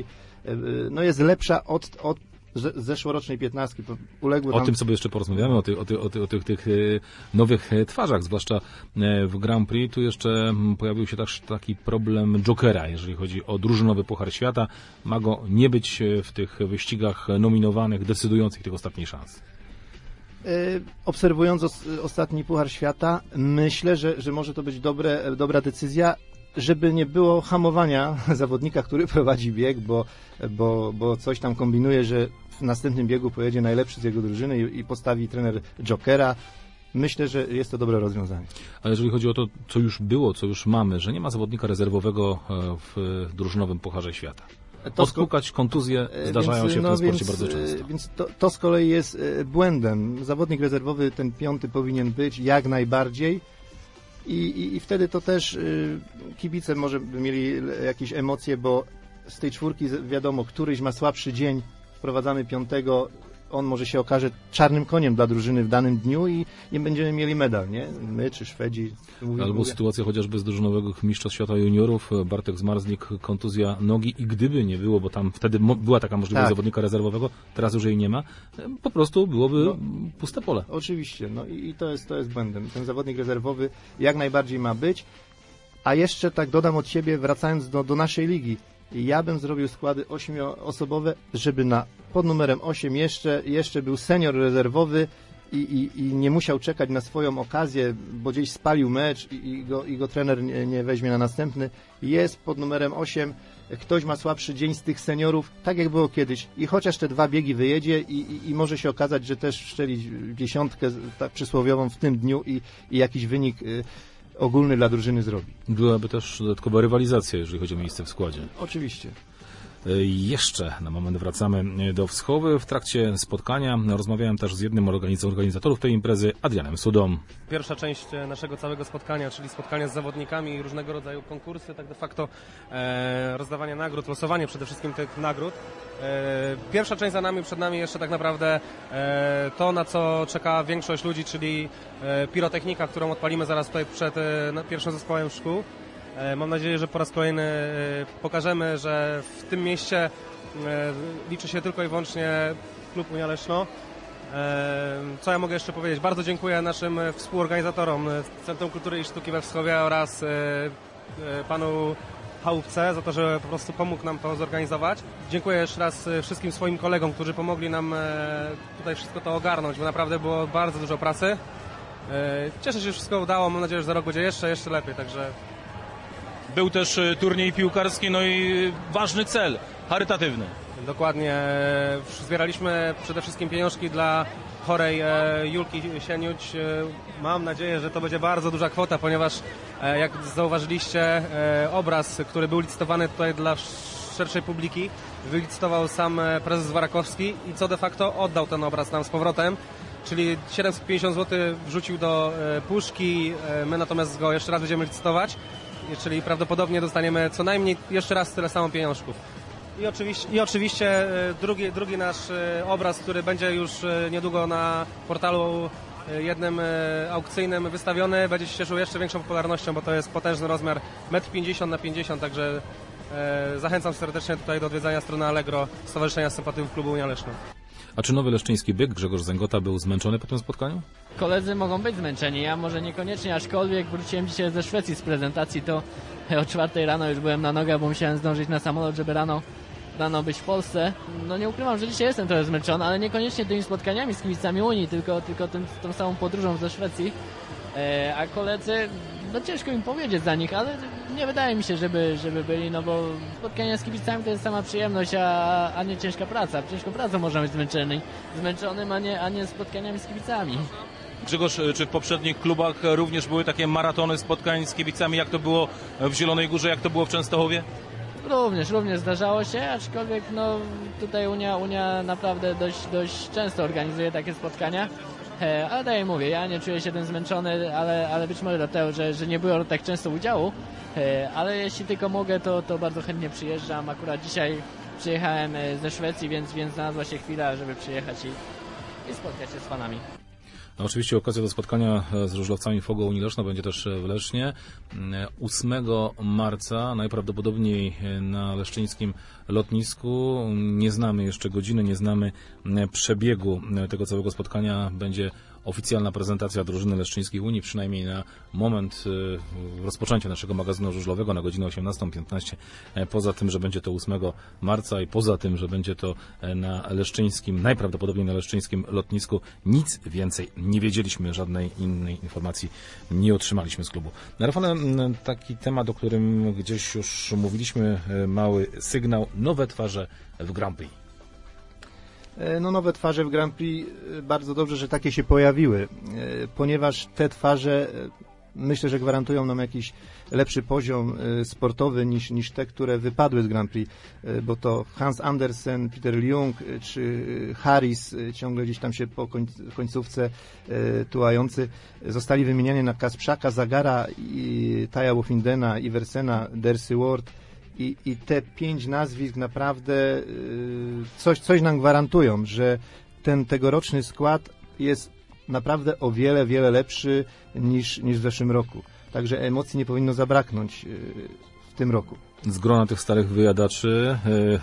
no jest lepsza od zeszłorocznej 15. O tym sobie jeszcze porozmawiamy, o tych nowych twarzach, zwłaszcza w Grand Prix. Tu jeszcze pojawił się też taki problem Jokera, jeżeli chodzi o drużynowy Puchar Świata. Ma go nie być w tych wyścigach nominowanych, decydujących tych ostatniej szansy. Obserwując ostatni Puchar Świata, myślę, że może to być dobra decyzja, żeby nie było hamowania zawodnika, który prowadzi bieg, bo coś tam kombinuje, że w następnym biegu pojedzie najlepszy z jego drużyny i postawi trener Jokera. Myślę, że jest to dobre rozwiązanie. A jeżeli chodzi o to, co już było, co już mamy, że nie ma zawodnika rezerwowego w drużynowym Pucharze Świata. Odpukać kontuzje zdarzają się w tym sporcie bardzo często. Więc to z kolei jest błędem. Zawodnik rezerwowy, ten 5. powinien być jak najbardziej. I wtedy to też kibice może by mieli jakieś emocje, bo z tej 4 wiadomo, któryś ma słabszy dzień, wprowadzamy 5, on może się okaże czarnym koniem dla drużyny w danym dniu i nie będziemy mieli medal, nie? My czy Szwedzi. Albo sytuacja chociażby z drużynowego Mistrzostw Świata Juniorów, Bartek Zmarzlik, kontuzja nogi i gdyby nie było, bo tam wtedy była taka możliwość zawodnika rezerwowego, teraz już jej nie ma, po prostu byłoby puste pole. Oczywiście, no i to jest błędem. Ten zawodnik rezerwowy jak najbardziej ma być, a jeszcze tak dodam od siebie, wracając do naszej ligi, ja bym zrobił składy 8-osobowe, żeby pod numerem 8 jeszcze był senior rezerwowy i nie musiał czekać na swoją okazję, bo gdzieś spalił mecz i go trener nie weźmie na następny. Jest pod numerem 8, ktoś ma słabszy dzień z tych seniorów, tak jak było kiedyś i chociaż te 2 biegi wyjedzie i może się okazać, że też szczelić 10 tak przysłowiową w tym dniu i jakiś wynik ogólny dla drużyny zrobi. Byłaby też dodatkowa rywalizacja, jeżeli chodzi o miejsce w składzie. Oczywiście. Jeszcze na moment wracamy do Wschowy. W trakcie spotkania rozmawiałem też z jednym z organizatorów tej imprezy, Adrianem Sudą. Pierwsza część naszego całego spotkania, czyli spotkania z zawodnikami i różnego rodzaju konkursy, tak de facto rozdawanie nagród, losowanie przede wszystkim tych nagród. Pierwsza część za nami, przed nami jeszcze tak naprawdę to, na co czeka większość ludzi, czyli pirotechnika, którą odpalimy zaraz tutaj przed pierwszym zespołem szkół. Mam nadzieję, że po raz kolejny pokażemy, że w tym mieście liczy się tylko i wyłącznie klub Unia Leszno. Co ja mogę jeszcze powiedzieć? Bardzo dziękuję naszym współorganizatorom Centrum Kultury i Sztuki we Wschowie oraz panu Chałupce za to, że po prostu pomógł nam to zorganizować. Dziękuję jeszcze raz wszystkim swoim kolegom, którzy pomogli nam tutaj wszystko to ogarnąć, bo naprawdę było bardzo dużo pracy. Cieszę się, że wszystko udało. Mam nadzieję, że za rok będzie jeszcze lepiej, także... Był też turniej piłkarski, no i ważny cel, charytatywny. Dokładnie. Zbieraliśmy przede wszystkim pieniążki dla chorej Julki Sieniuć. Mam nadzieję, że to będzie bardzo duża kwota, ponieważ jak zauważyliście, obraz, który był licytowany tutaj dla szerszej publiki, wylicytował sam prezes Warakowski i co de facto oddał ten obraz nam z powrotem. Czyli 750 zł wrzucił do puszki, my natomiast go jeszcze raz będziemy licytować. Czyli prawdopodobnie dostaniemy co najmniej jeszcze raz tyle samo pieniążków. I oczywiście drugi nasz obraz, który będzie już niedługo na portalu jednym aukcyjnym wystawiony, będzie się cieszył jeszcze większą popularnością, bo to jest potężny rozmiar 1,50 m na 50 m, także zachęcam serdecznie tutaj do odwiedzania strony Allegro Stowarzyszenia Sympatycznych Klubu Unia Leszno. A czy nowy leszczyński byk Grzegorz Zęgota był zmęczony po tym spotkaniu? Koledzy mogą być zmęczeni, ja może niekoniecznie, aczkolwiek wróciłem dzisiaj ze Szwecji z prezentacji, to o 4 rano już byłem na nogach, bo musiałem zdążyć na samolot, żeby rano być w Polsce. No nie ukrywam, że dzisiaj jestem trochę zmęczony, ale niekoniecznie tymi spotkaniami z kibicami Unii, tylko tą samą podróżą ze Szwecji. A koledzy, no ciężko im powiedzieć za nich, ale nie wydaje mi się, żeby byli, no bo spotkania z kibicami to jest sama przyjemność, a nie ciężka praca. Ciężką pracą można być zmęczonym, a nie spotkaniami z kibicami. Grzegorz, czy w poprzednich klubach również były takie maratony spotkań z kibicami, jak to było w Zielonej Górze, jak to było w Częstochowie? Również zdarzało się, aczkolwiek no tutaj Unia naprawdę dość często organizuje takie spotkania. Ale tak jak mówię, ja nie czuję się tym zmęczony, ale być może dlatego, że nie było tak często udziału, ale jeśli tylko mogę, to bardzo chętnie przyjeżdżam. Akurat dzisiaj przyjechałem ze Szwecji, więc znalazła się chwila, żeby przyjechać i spotkać się z fanami. No, oczywiście okazja do spotkania z żużlowcami Fogo Unii Leszno będzie też w Lesznie. 8 marca najprawdopodobniej na leszczyńskim lotnisku. Nie znamy jeszcze godziny, nie znamy przebiegu tego całego spotkania. Będzie oficjalna prezentacja drużyny leszczyńskiej Unii, przynajmniej na moment rozpoczęcia naszego magazynu żużlowego na godzinę 18:15. Poza tym, że będzie to 8 marca i poza tym, że będzie to na leszczyńskim, najprawdopodobniej na leszczyńskim lotnisku, nic więcej nie wiedzieliśmy, żadnej innej informacji nie otrzymaliśmy z klubu. Na Rafale, taki temat, o którym gdzieś już mówiliśmy, mały sygnał, nowe twarze w Grand Prix. No, nowe twarze w Grand Prix, bardzo dobrze, że takie się pojawiły, ponieważ te twarze myślę, że gwarantują nam jakiś lepszy poziom sportowy niż te, które wypadły z Grand Prix, bo to Hans Andersen, Peter Ljung czy Harris, ciągle gdzieś tam się po końcówce tułający, zostali wymieniani na Kasprzaka, Zagara, Taja Wofindena, Iversena, Dercy Ward. I te 5 nazwisk naprawdę coś nam gwarantują, że ten tegoroczny skład jest naprawdę o wiele lepszy niż w zeszłym roku. Także emocji nie powinno zabraknąć w tym roku. Z grona tych starych wyjadaczy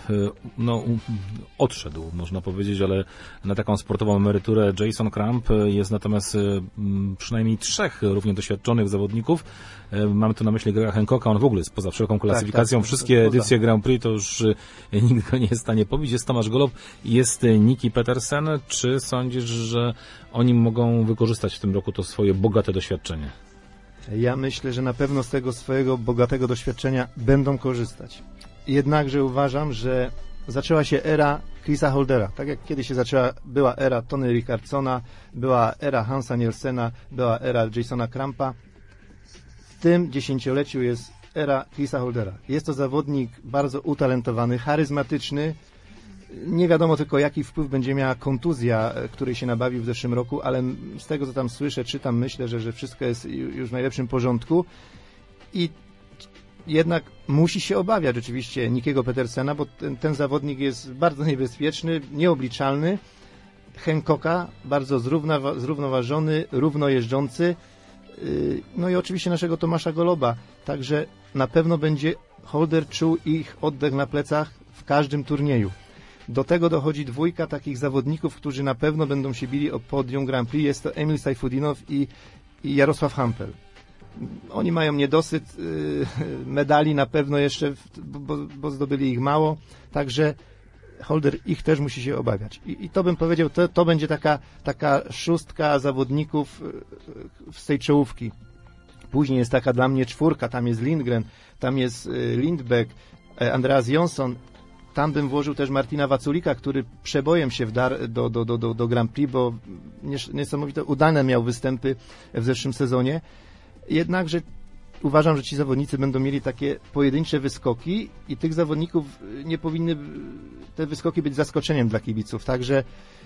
odszedł, można powiedzieć, ale na taką sportową emeryturę Jason Kramp. Jest natomiast przynajmniej 3 równie doświadczonych zawodników. Mamy tu na myśli Grega Hancocka, on w ogóle jest poza wszelką klasyfikacją. Tak, wszystkie edycje Grand Prix to już nikt go nie jest w stanie pobić. Jest Tomasz Golob, jest Niki Petersen. Czy sądzisz, że oni mogą wykorzystać w tym roku to swoje bogate doświadczenie? Ja myślę, że na pewno z tego swojego bogatego doświadczenia będą korzystać. Jednakże uważam, że zaczęła się era Chrisa Holdera. Tak jak kiedyś się zaczęła, była era Tony Richardsona, była era Hansa Nielsena, była era Jasona Krampa. tym dziesięcioleciu jest era Chrisa Holdera. Jest to zawodnik bardzo utalentowany, charyzmatyczny. Nie wiadomo tylko, jaki wpływ będzie miała kontuzja, której się nabawił w zeszłym roku, ale z tego, co tam słyszę, czytam, myślę, że wszystko jest już w najlepszym porządku. I jednak musi się obawiać oczywiście Nickiego Petersena, bo ten zawodnik jest bardzo niebezpieczny, nieobliczalny. Hancocka, bardzo zrównoważony, równo jeżdżący. No i oczywiście naszego Tomasza Goloba. Także na pewno będzie Holder czuł ich oddech na plecach w każdym turnieju. Do tego dochodzi dwójka takich zawodników, którzy na pewno będą się bili o podium Grand Prix. Jest to Emil Sajfudinow i Jarosław Hampel. Oni mają niedosyt medali na pewno jeszcze, bo zdobyli ich mało. Także Holder ich też musi się obawiać. I to bym powiedział, to będzie taka szóstka zawodników z tej czołówki. Później jest taka dla mnie czwórka, tam jest Lindgren, tam jest Lindbeck, Andreas Jonsson. Tam bym włożył też Martina Waculika, który przebojem się wdarł do Grand Prix, bo niesamowite udane miał występy w zeszłym sezonie. Jednakże uważam, że ci zawodnicy będą mieli takie pojedyncze wyskoki i tych zawodników nie powinny te wyskoki być zaskoczeniem dla kibiców. Także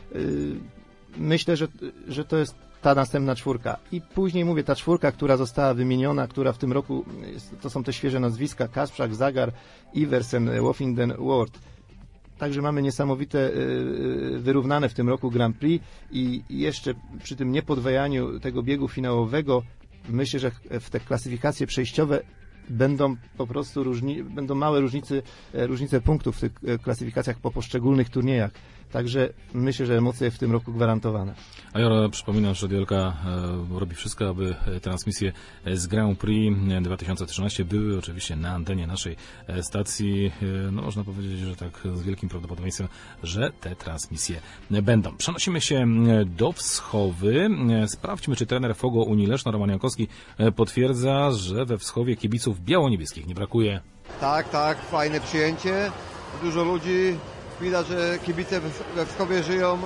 myślę, że to jest ta następna czwórka. I później mówię, ta czwórka, która została wymieniona, która w tym roku, to są te świeże nazwiska, Kasprzak, Zagar, Iversen, Wofinden, Ward. Także mamy niesamowite, wyrównane w tym roku Grand Prix i jeszcze przy tym niepodwajaniu tego biegu finałowego myślę, że w te klasyfikacje przejściowe będą po prostu będą małe różnice punktów w tych klasyfikacjach po poszczególnych turniejach. Także myślę, że emocje w tym roku gwarantowane. A ja przypominam, że DLK robi wszystko, aby transmisje z Grand Prix 2013 były oczywiście na antenie naszej stacji. No można powiedzieć, że tak z wielkim prawdopodobieństwem, że te transmisje będą. Przenosimy się do Wschowy. Sprawdźmy, czy trener Fogo Unii Leszno Roman Jankowski potwierdza, że we Wschowie kibiców biało-niebieskich nie brakuje. Tak, fajne przyjęcie. Dużo ludzi. Widać, że kibice we Wschowie żyją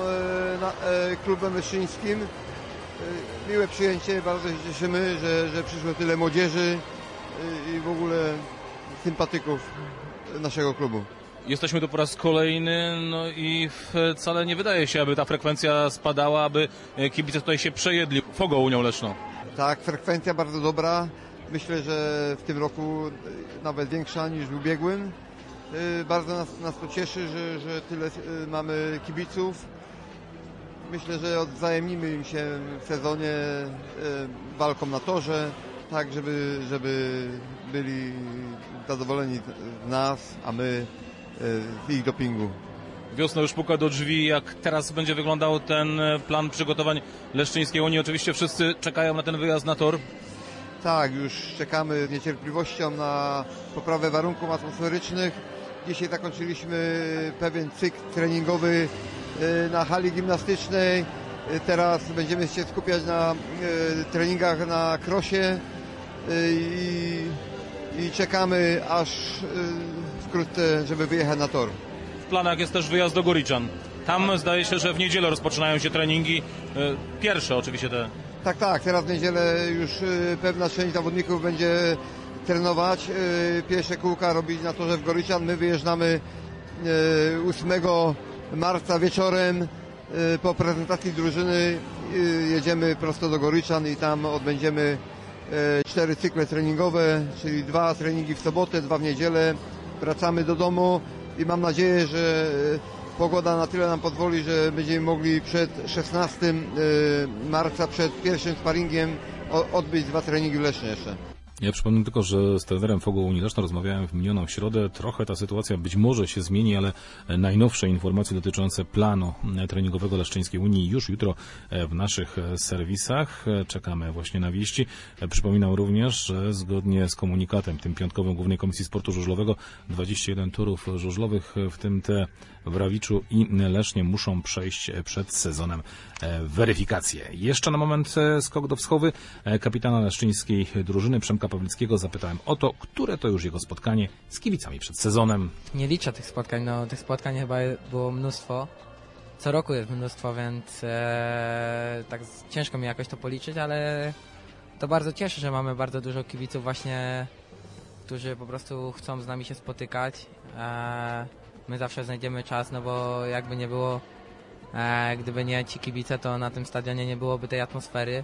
klubem leszczyńskim. Miłe przyjęcie, bardzo się cieszymy, że przyszło tyle młodzieży i w ogóle sympatyków naszego klubu. Jesteśmy tu po raz kolejny, no i wcale nie wydaje się, aby ta frekwencja spadała, aby kibice tutaj się przejedli Fogo Unią Leszno. Tak, frekwencja bardzo dobra. Myślę, że w tym roku nawet większa niż w ubiegłym. Bardzo nas to cieszy, że tyle mamy kibiców. Myślę, że odwzajemnimy im się w sezonie walką na torze, tak żeby byli zadowoleni z nas, a my z ich dopingu. Wiosna już puka do drzwi. Jak teraz będzie wyglądał ten plan przygotowań Leszczyńskiej Unii? Oczywiście wszyscy czekają na ten wyjazd na tor. Tak, już czekamy z niecierpliwością na poprawę warunków atmosferycznych. Dzisiaj zakończyliśmy pewien cykl treningowy na hali gimnastycznej. Teraz będziemy się skupiać na treningach na krosie i czekamy aż wkrótce, żeby wyjechać na tor. W planach jest też wyjazd do Goriczan. Tam zdaje się, że w niedzielę rozpoczynają się treningi. Pierwsze oczywiście te. Tak, teraz w niedzielę już pewna część zawodników będzie trenować. Pierwsze kółka robić na torze w Goriczan. My wyjeżdżamy 8 marca wieczorem po prezentacji drużyny. Jedziemy prosto do Goriczan i tam odbędziemy 4 cykle treningowe, czyli 2 treningi w sobotę, 2 w niedzielę. Wracamy do domu i mam nadzieję, że pogoda na tyle nam pozwoli, że będziemy mogli przed 16 marca, przed pierwszym sparingiem odbyć 2 treningi w Lesznie jeszcze. Ja przypomnę tylko, że z trenerem Fogo Unii Leszno rozmawiałem w minioną środę. Trochę ta sytuacja być może się zmieni, ale najnowsze informacje dotyczące planu treningowego Leszczyńskiej Unii już jutro w naszych serwisach. Czekamy właśnie na wieści. Przypominam również, że zgodnie z komunikatem tym piątkowym Głównej Komisji Sportu Żużlowego 21 torów żużlowych, w tym te w Rawiczu i Lesznie, muszą przejść przed sezonem weryfikację. Jeszcze na moment skok do Wschowy. Kapitana leszczyńskiej drużyny Przemka Pawlickiego zapytałem o to, które to już jego spotkanie z kibicami przed sezonem. Nie liczę tych spotkań, tych spotkań chyba było mnóstwo. Co roku jest mnóstwo, więc tak ciężko mi jakoś to policzyć, ale to bardzo cieszy, że mamy bardzo dużo kibiców właśnie, którzy po prostu chcą z nami się spotykać. My zawsze znajdziemy czas, no bo jakby nie było, gdyby nie ci kibice, to na tym stadionie nie byłoby tej atmosfery.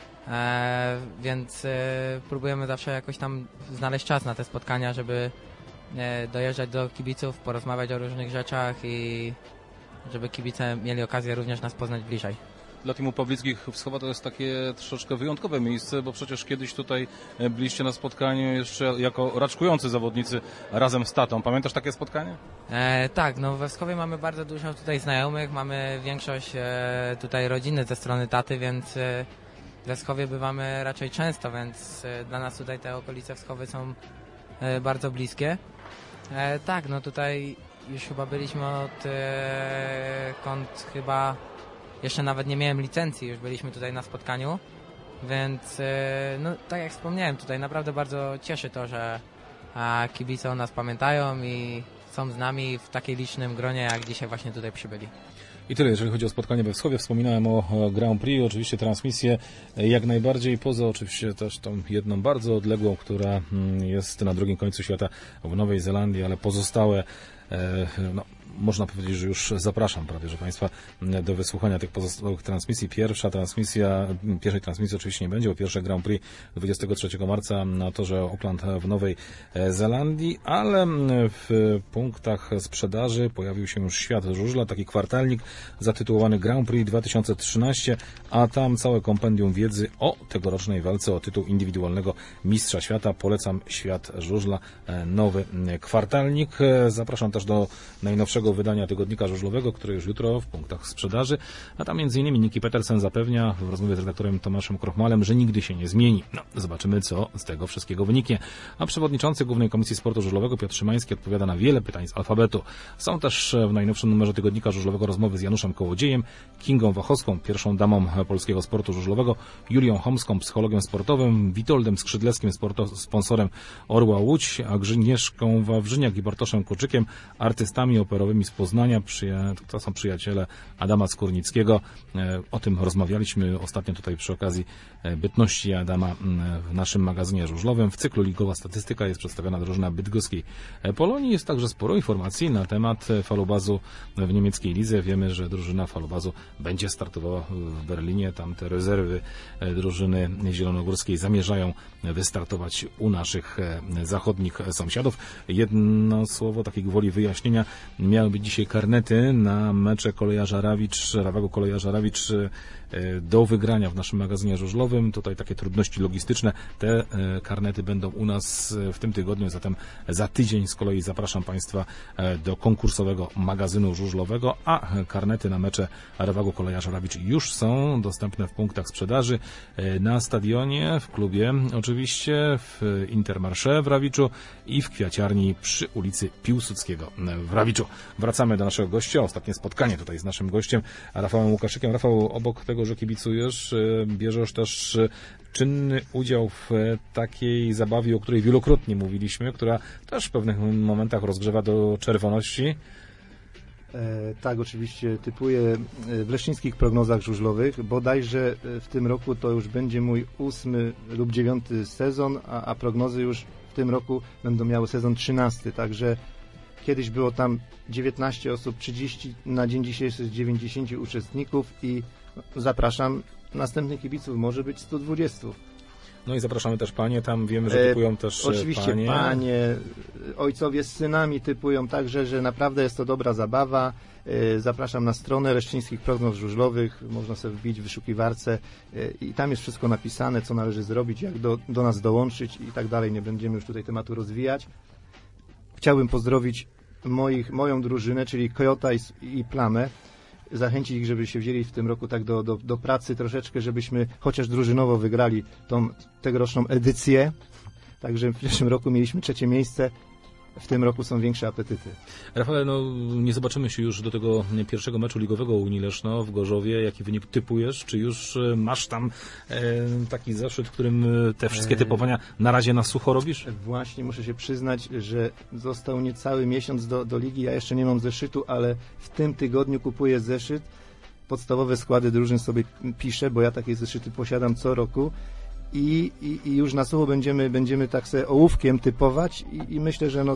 Więc próbujemy zawsze jakoś tam znaleźć czas na te spotkania, żeby dojeżdżać do kibiców, porozmawiać o różnych rzeczach i żeby kibice mieli okazję również nas poznać bliżej. Dla teamu Pawlickich Wschowa to jest takie troszeczkę wyjątkowe miejsce, bo przecież kiedyś tutaj byliście na spotkaniu jeszcze jako raczkujący zawodnicy razem z tatą. Pamiętasz takie spotkanie? Tak, no we Wschowie mamy bardzo dużo tutaj znajomych, mamy większość tutaj rodziny ze strony taty, więc we Wschowie bywamy raczej często, więc dla nas tutaj te okolice Wschowy są bardzo bliskie. Tak, no tutaj już chyba byliśmy odkąd chyba jeszcze nawet nie miałem licencji, już byliśmy tutaj na spotkaniu, więc no tak jak wspomniałem, tutaj naprawdę bardzo cieszy to, że kibice o nas pamiętają i są z nami w takiej licznym gronie, jak dzisiaj właśnie tutaj przybyli. I tyle, jeżeli chodzi o spotkanie we Wschowie. Wspominałem o Grand Prix, oczywiście transmisję jak najbardziej, poza oczywiście też tą jedną bardzo odległą, która jest na drugim końcu świata w Nowej Zelandii, ale pozostałe, no, można powiedzieć, że już zapraszam prawie, że Państwa do wysłuchania tych pozostałych transmisji. Pierwszej transmisji oczywiście nie będzie, bo pierwsze Grand Prix 23 marca na torze Auckland w Nowej Zelandii, ale w punktach sprzedaży pojawił się już Świat Żużla, taki kwartalnik zatytułowany Grand Prix 2013, a tam całe kompendium wiedzy o tegorocznej walce o tytuł indywidualnego mistrza świata. Polecam Świat Żużla, nowy kwartalnik. Zapraszam też do najnowszego wydania tygodnika żużlowego, które już jutro w punktach sprzedaży, a tam m.in. Niki Petersen zapewnia w rozmowie z redaktorem Tomaszem Krochmalem, że nigdy się nie zmieni. No, zobaczymy, co z tego wszystkiego wyniknie. A przewodniczący Głównej Komisji Sportu Żużlowego Piotr Szymański odpowiada na wiele pytań z alfabetu. Są też w najnowszym numerze tygodnika żużlowego rozmowy z Januszem Kołodziejem, Kingą Wachowską, pierwszą damą polskiego sportu żużlowego, Julią Chomską, psychologiem sportowym, Witoldem Skrzydleckim, sponsorem Orła Łódź, Agnieszką Wawrzyniak i Bartoszem Kuczykiem, artystami operowymi z Poznania, to są przyjaciele Adama Skórnickiego. O tym rozmawialiśmy ostatnio tutaj przy okazji bytności Adama w naszym magazynie żużlowym. W cyklu Ligowa Statystyka jest przedstawiona drużyna bydgoskiej Polonii. Jest także sporo informacji na temat falobazu w niemieckiej lidze. Wiemy, że drużyna falobazu będzie startowała w Berlinie. Tam te rezerwy drużyny zielonogórskiej zamierzają wystartować u naszych zachodnich sąsiadów. Jedno słowo takiej gwoli wyjaśnienia. Miały być dzisiaj karnety na mecze Rawego Kolejarza Rawicz do wygrania w naszym magazynie żużlowym. Tutaj takie trudności logistyczne. Te karnety będą u nas w tym tygodniu, zatem za tydzień z kolei zapraszam Państwa do konkursowego magazynu żużlowego, a karnety na mecze Rawego Kolejarza Rawicz już są dostępne w punktach sprzedaży na stadionie, w klubie oczywiście, w Intermarché w Rawiczu i w kwiaciarni przy ulicy Piłsudskiego w Rawiczu. Wracamy do naszego gościa. Ostatnie spotkanie tutaj z naszym gościem, Rafałem Łukaszykiem. Rafał, obok tego, że kibicujesz, bierzesz też czynny udział w takiej zabawie, o której wielokrotnie mówiliśmy, która też w pewnych momentach rozgrzewa do czerwoności. Tak, oczywiście typuję w leszczyńskich prognozach żużlowych. Bodajże w tym roku to już będzie mój 8. lub 9. sezon, a prognozy już w tym roku będą miały sezon 13. Także kiedyś było tam 19 osób, 30, na dzień dzisiejszy jest 90 uczestników i zapraszam następnych kibiców, może być 120. No i zapraszamy też panie, tam wiemy, że typują też oczywiście panie, ojcowie z synami typują także, że naprawdę jest to dobra zabawa. Zapraszam na stronę Leszczyńskich Prognoz Żużlowych, można sobie wbić w wyszukiwarce i tam jest wszystko napisane, co należy zrobić, jak do nas dołączyć i tak dalej. Nie będziemy już tutaj tematu rozwijać. Chciałbym pozdrowić moją drużynę, czyli Kojota i Plamę. Zachęcić ich, żeby się wzięli w tym roku tak do pracy troszeczkę, żebyśmy chociaż drużynowo wygrali tą tegoroczną edycję. Także w pierwszym roku mieliśmy 3. miejsce. W tym roku są większe apetyty. Rafale, no nie zobaczymy się już do tego pierwszego meczu ligowego Unii Leszno w Gorzowie. Jaki wynik typujesz? Czy już masz tam taki zeszyt, w którym te wszystkie typowania na razie na sucho robisz? Właśnie muszę się przyznać, że został niecały miesiąc do ligi. Ja jeszcze nie mam zeszytu, ale w tym tygodniu kupuję zeszyt. Podstawowe składy drużyn sobie piszę, bo ja takie zeszyty posiadam co roku. i już na sucho będziemy tak sobie ołówkiem typować i myślę, że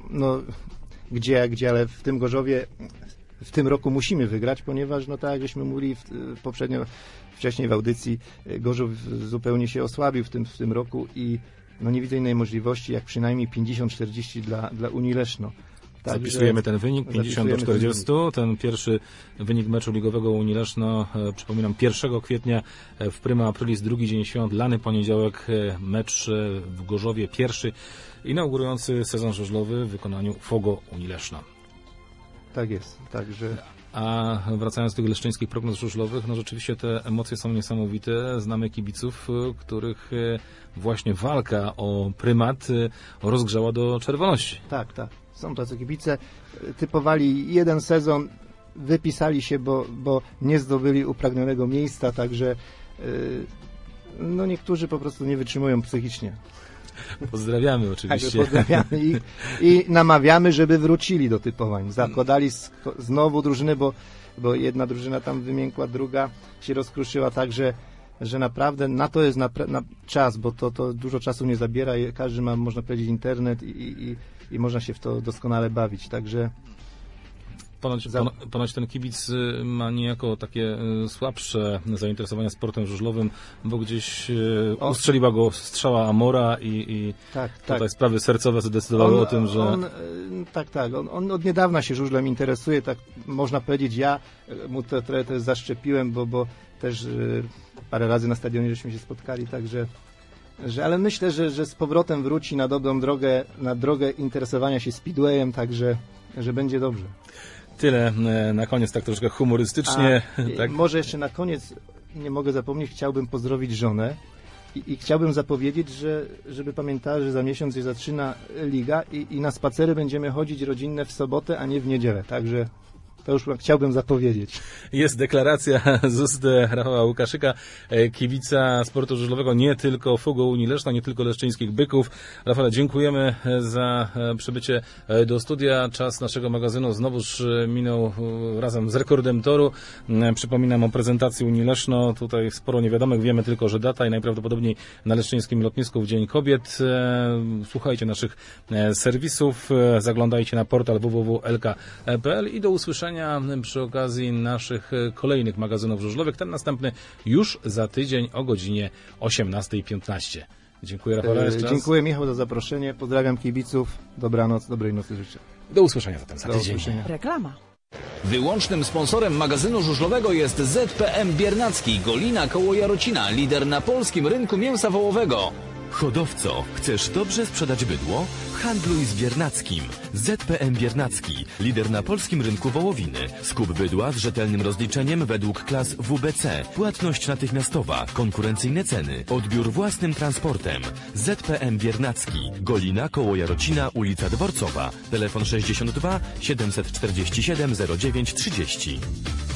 gdzie, ale w tym Gorzowie w tym roku musimy wygrać, ponieważ tak jak żeśmy mówili wcześniej w audycji, Gorzów zupełnie się osłabił w tym roku i nie widzę innej możliwości jak przynajmniej 50-40 dla Unii Leszno. Zapisujemy ten wynik, 50-40. Ten pierwszy wynik meczu ligowego Unii Leszno, przypominam, 1 kwietnia w Prima Aprilis, drugi dzień świąt, lany poniedziałek, mecz w Gorzowie, pierwszy inaugurujący sezon żużlowy w wykonaniu Fogo Unii Leszno. Tak jest, także... A wracając do tych leszczyńskich prognoz żużlowych, rzeczywiście te emocje są niesamowite. Znamy kibiców, których właśnie walka o prymat rozgrzała do czerwoności. Tak. Są tacy kibice, typowali jeden sezon, wypisali się, bo nie zdobyli upragnionego miejsca, także niektórzy po prostu nie wytrzymują psychicznie. Pozdrawiamy oczywiście. Tak, pozdrawiamy ich i namawiamy, żeby wrócili do typowań. Zakładali znowu drużyny, bo jedna drużyna tam wymiękła, druga się rozkruszyła, także że naprawdę na to jest na czas, bo to dużo czasu nie zabiera i każdy ma, można powiedzieć, internet i można się w to doskonale bawić, także... Ponoć ten kibic ma niejako takie słabsze zainteresowania sportem żużlowym, bo gdzieś ustrzeliła go strzała Amora i tutaj sprawy sercowe zdecydowały o tym, że... On od niedawna się żużlem interesuje, tak można powiedzieć. Ja mu to trochę też zaszczepiłem, bo też parę razy na stadionie żeśmy się spotkali, także... Ale myślę, że z powrotem wróci na dobrą drogę, na drogę interesowania się speedwayem, także że będzie dobrze. Tyle na koniec, tak troszkę humorystycznie. Tak? Może jeszcze na koniec, nie mogę zapomnieć, chciałbym pozdrowić żonę i chciałbym zapowiedzieć, żeby pamiętała, że za miesiąc się zaczyna liga i na spacery będziemy chodzić rodzinne w sobotę, a nie w niedzielę, także... To już chciałbym zapowiedzieć. Jest deklaracja z ust Rafała Łukaszyka, kibica sportu żużlowego, nie tylko Fogo Unii Leszno, nie tylko leszczyńskich byków. Rafale, dziękujemy za przybycie do studia. Czas naszego magazynu znowuż minął razem z rekordem toru. Przypominam o prezentacji Unii Leszno. Tutaj sporo niewiadomych, wiemy tylko, że data i najprawdopodobniej na leszczyńskim lotnisku w Dzień Kobiet. Słuchajcie naszych serwisów, zaglądajcie na portal www.lk.pl i do usłyszenia przy okazji naszych kolejnych magazynów żużlowych. Ten następny już za tydzień o godzinie 18:15. Dziękuję, Rafale. Dziękuję, Michał, za zaproszenie. Pozdrawiam kibiców. Dobranoc, dobrej nocy życzę. Do usłyszenia zatem za tydzień. Reklama. Wyłącznym sponsorem magazynu żużlowego jest ZPM Biernacki, Golina koło Jarocina, lider na polskim rynku mięsa wołowego. Hodowco, chcesz dobrze sprzedać bydło? Handluj z Biernackim. ZPM Biernacki, lider na polskim rynku wołowiny. Skup bydła z rzetelnym rozliczeniem według klas WBC. Płatność natychmiastowa, konkurencyjne ceny, odbiór własnym transportem. ZPM Biernacki, Golina koło Jarocina, ulica Dworcowa. Telefon 62 747 0930.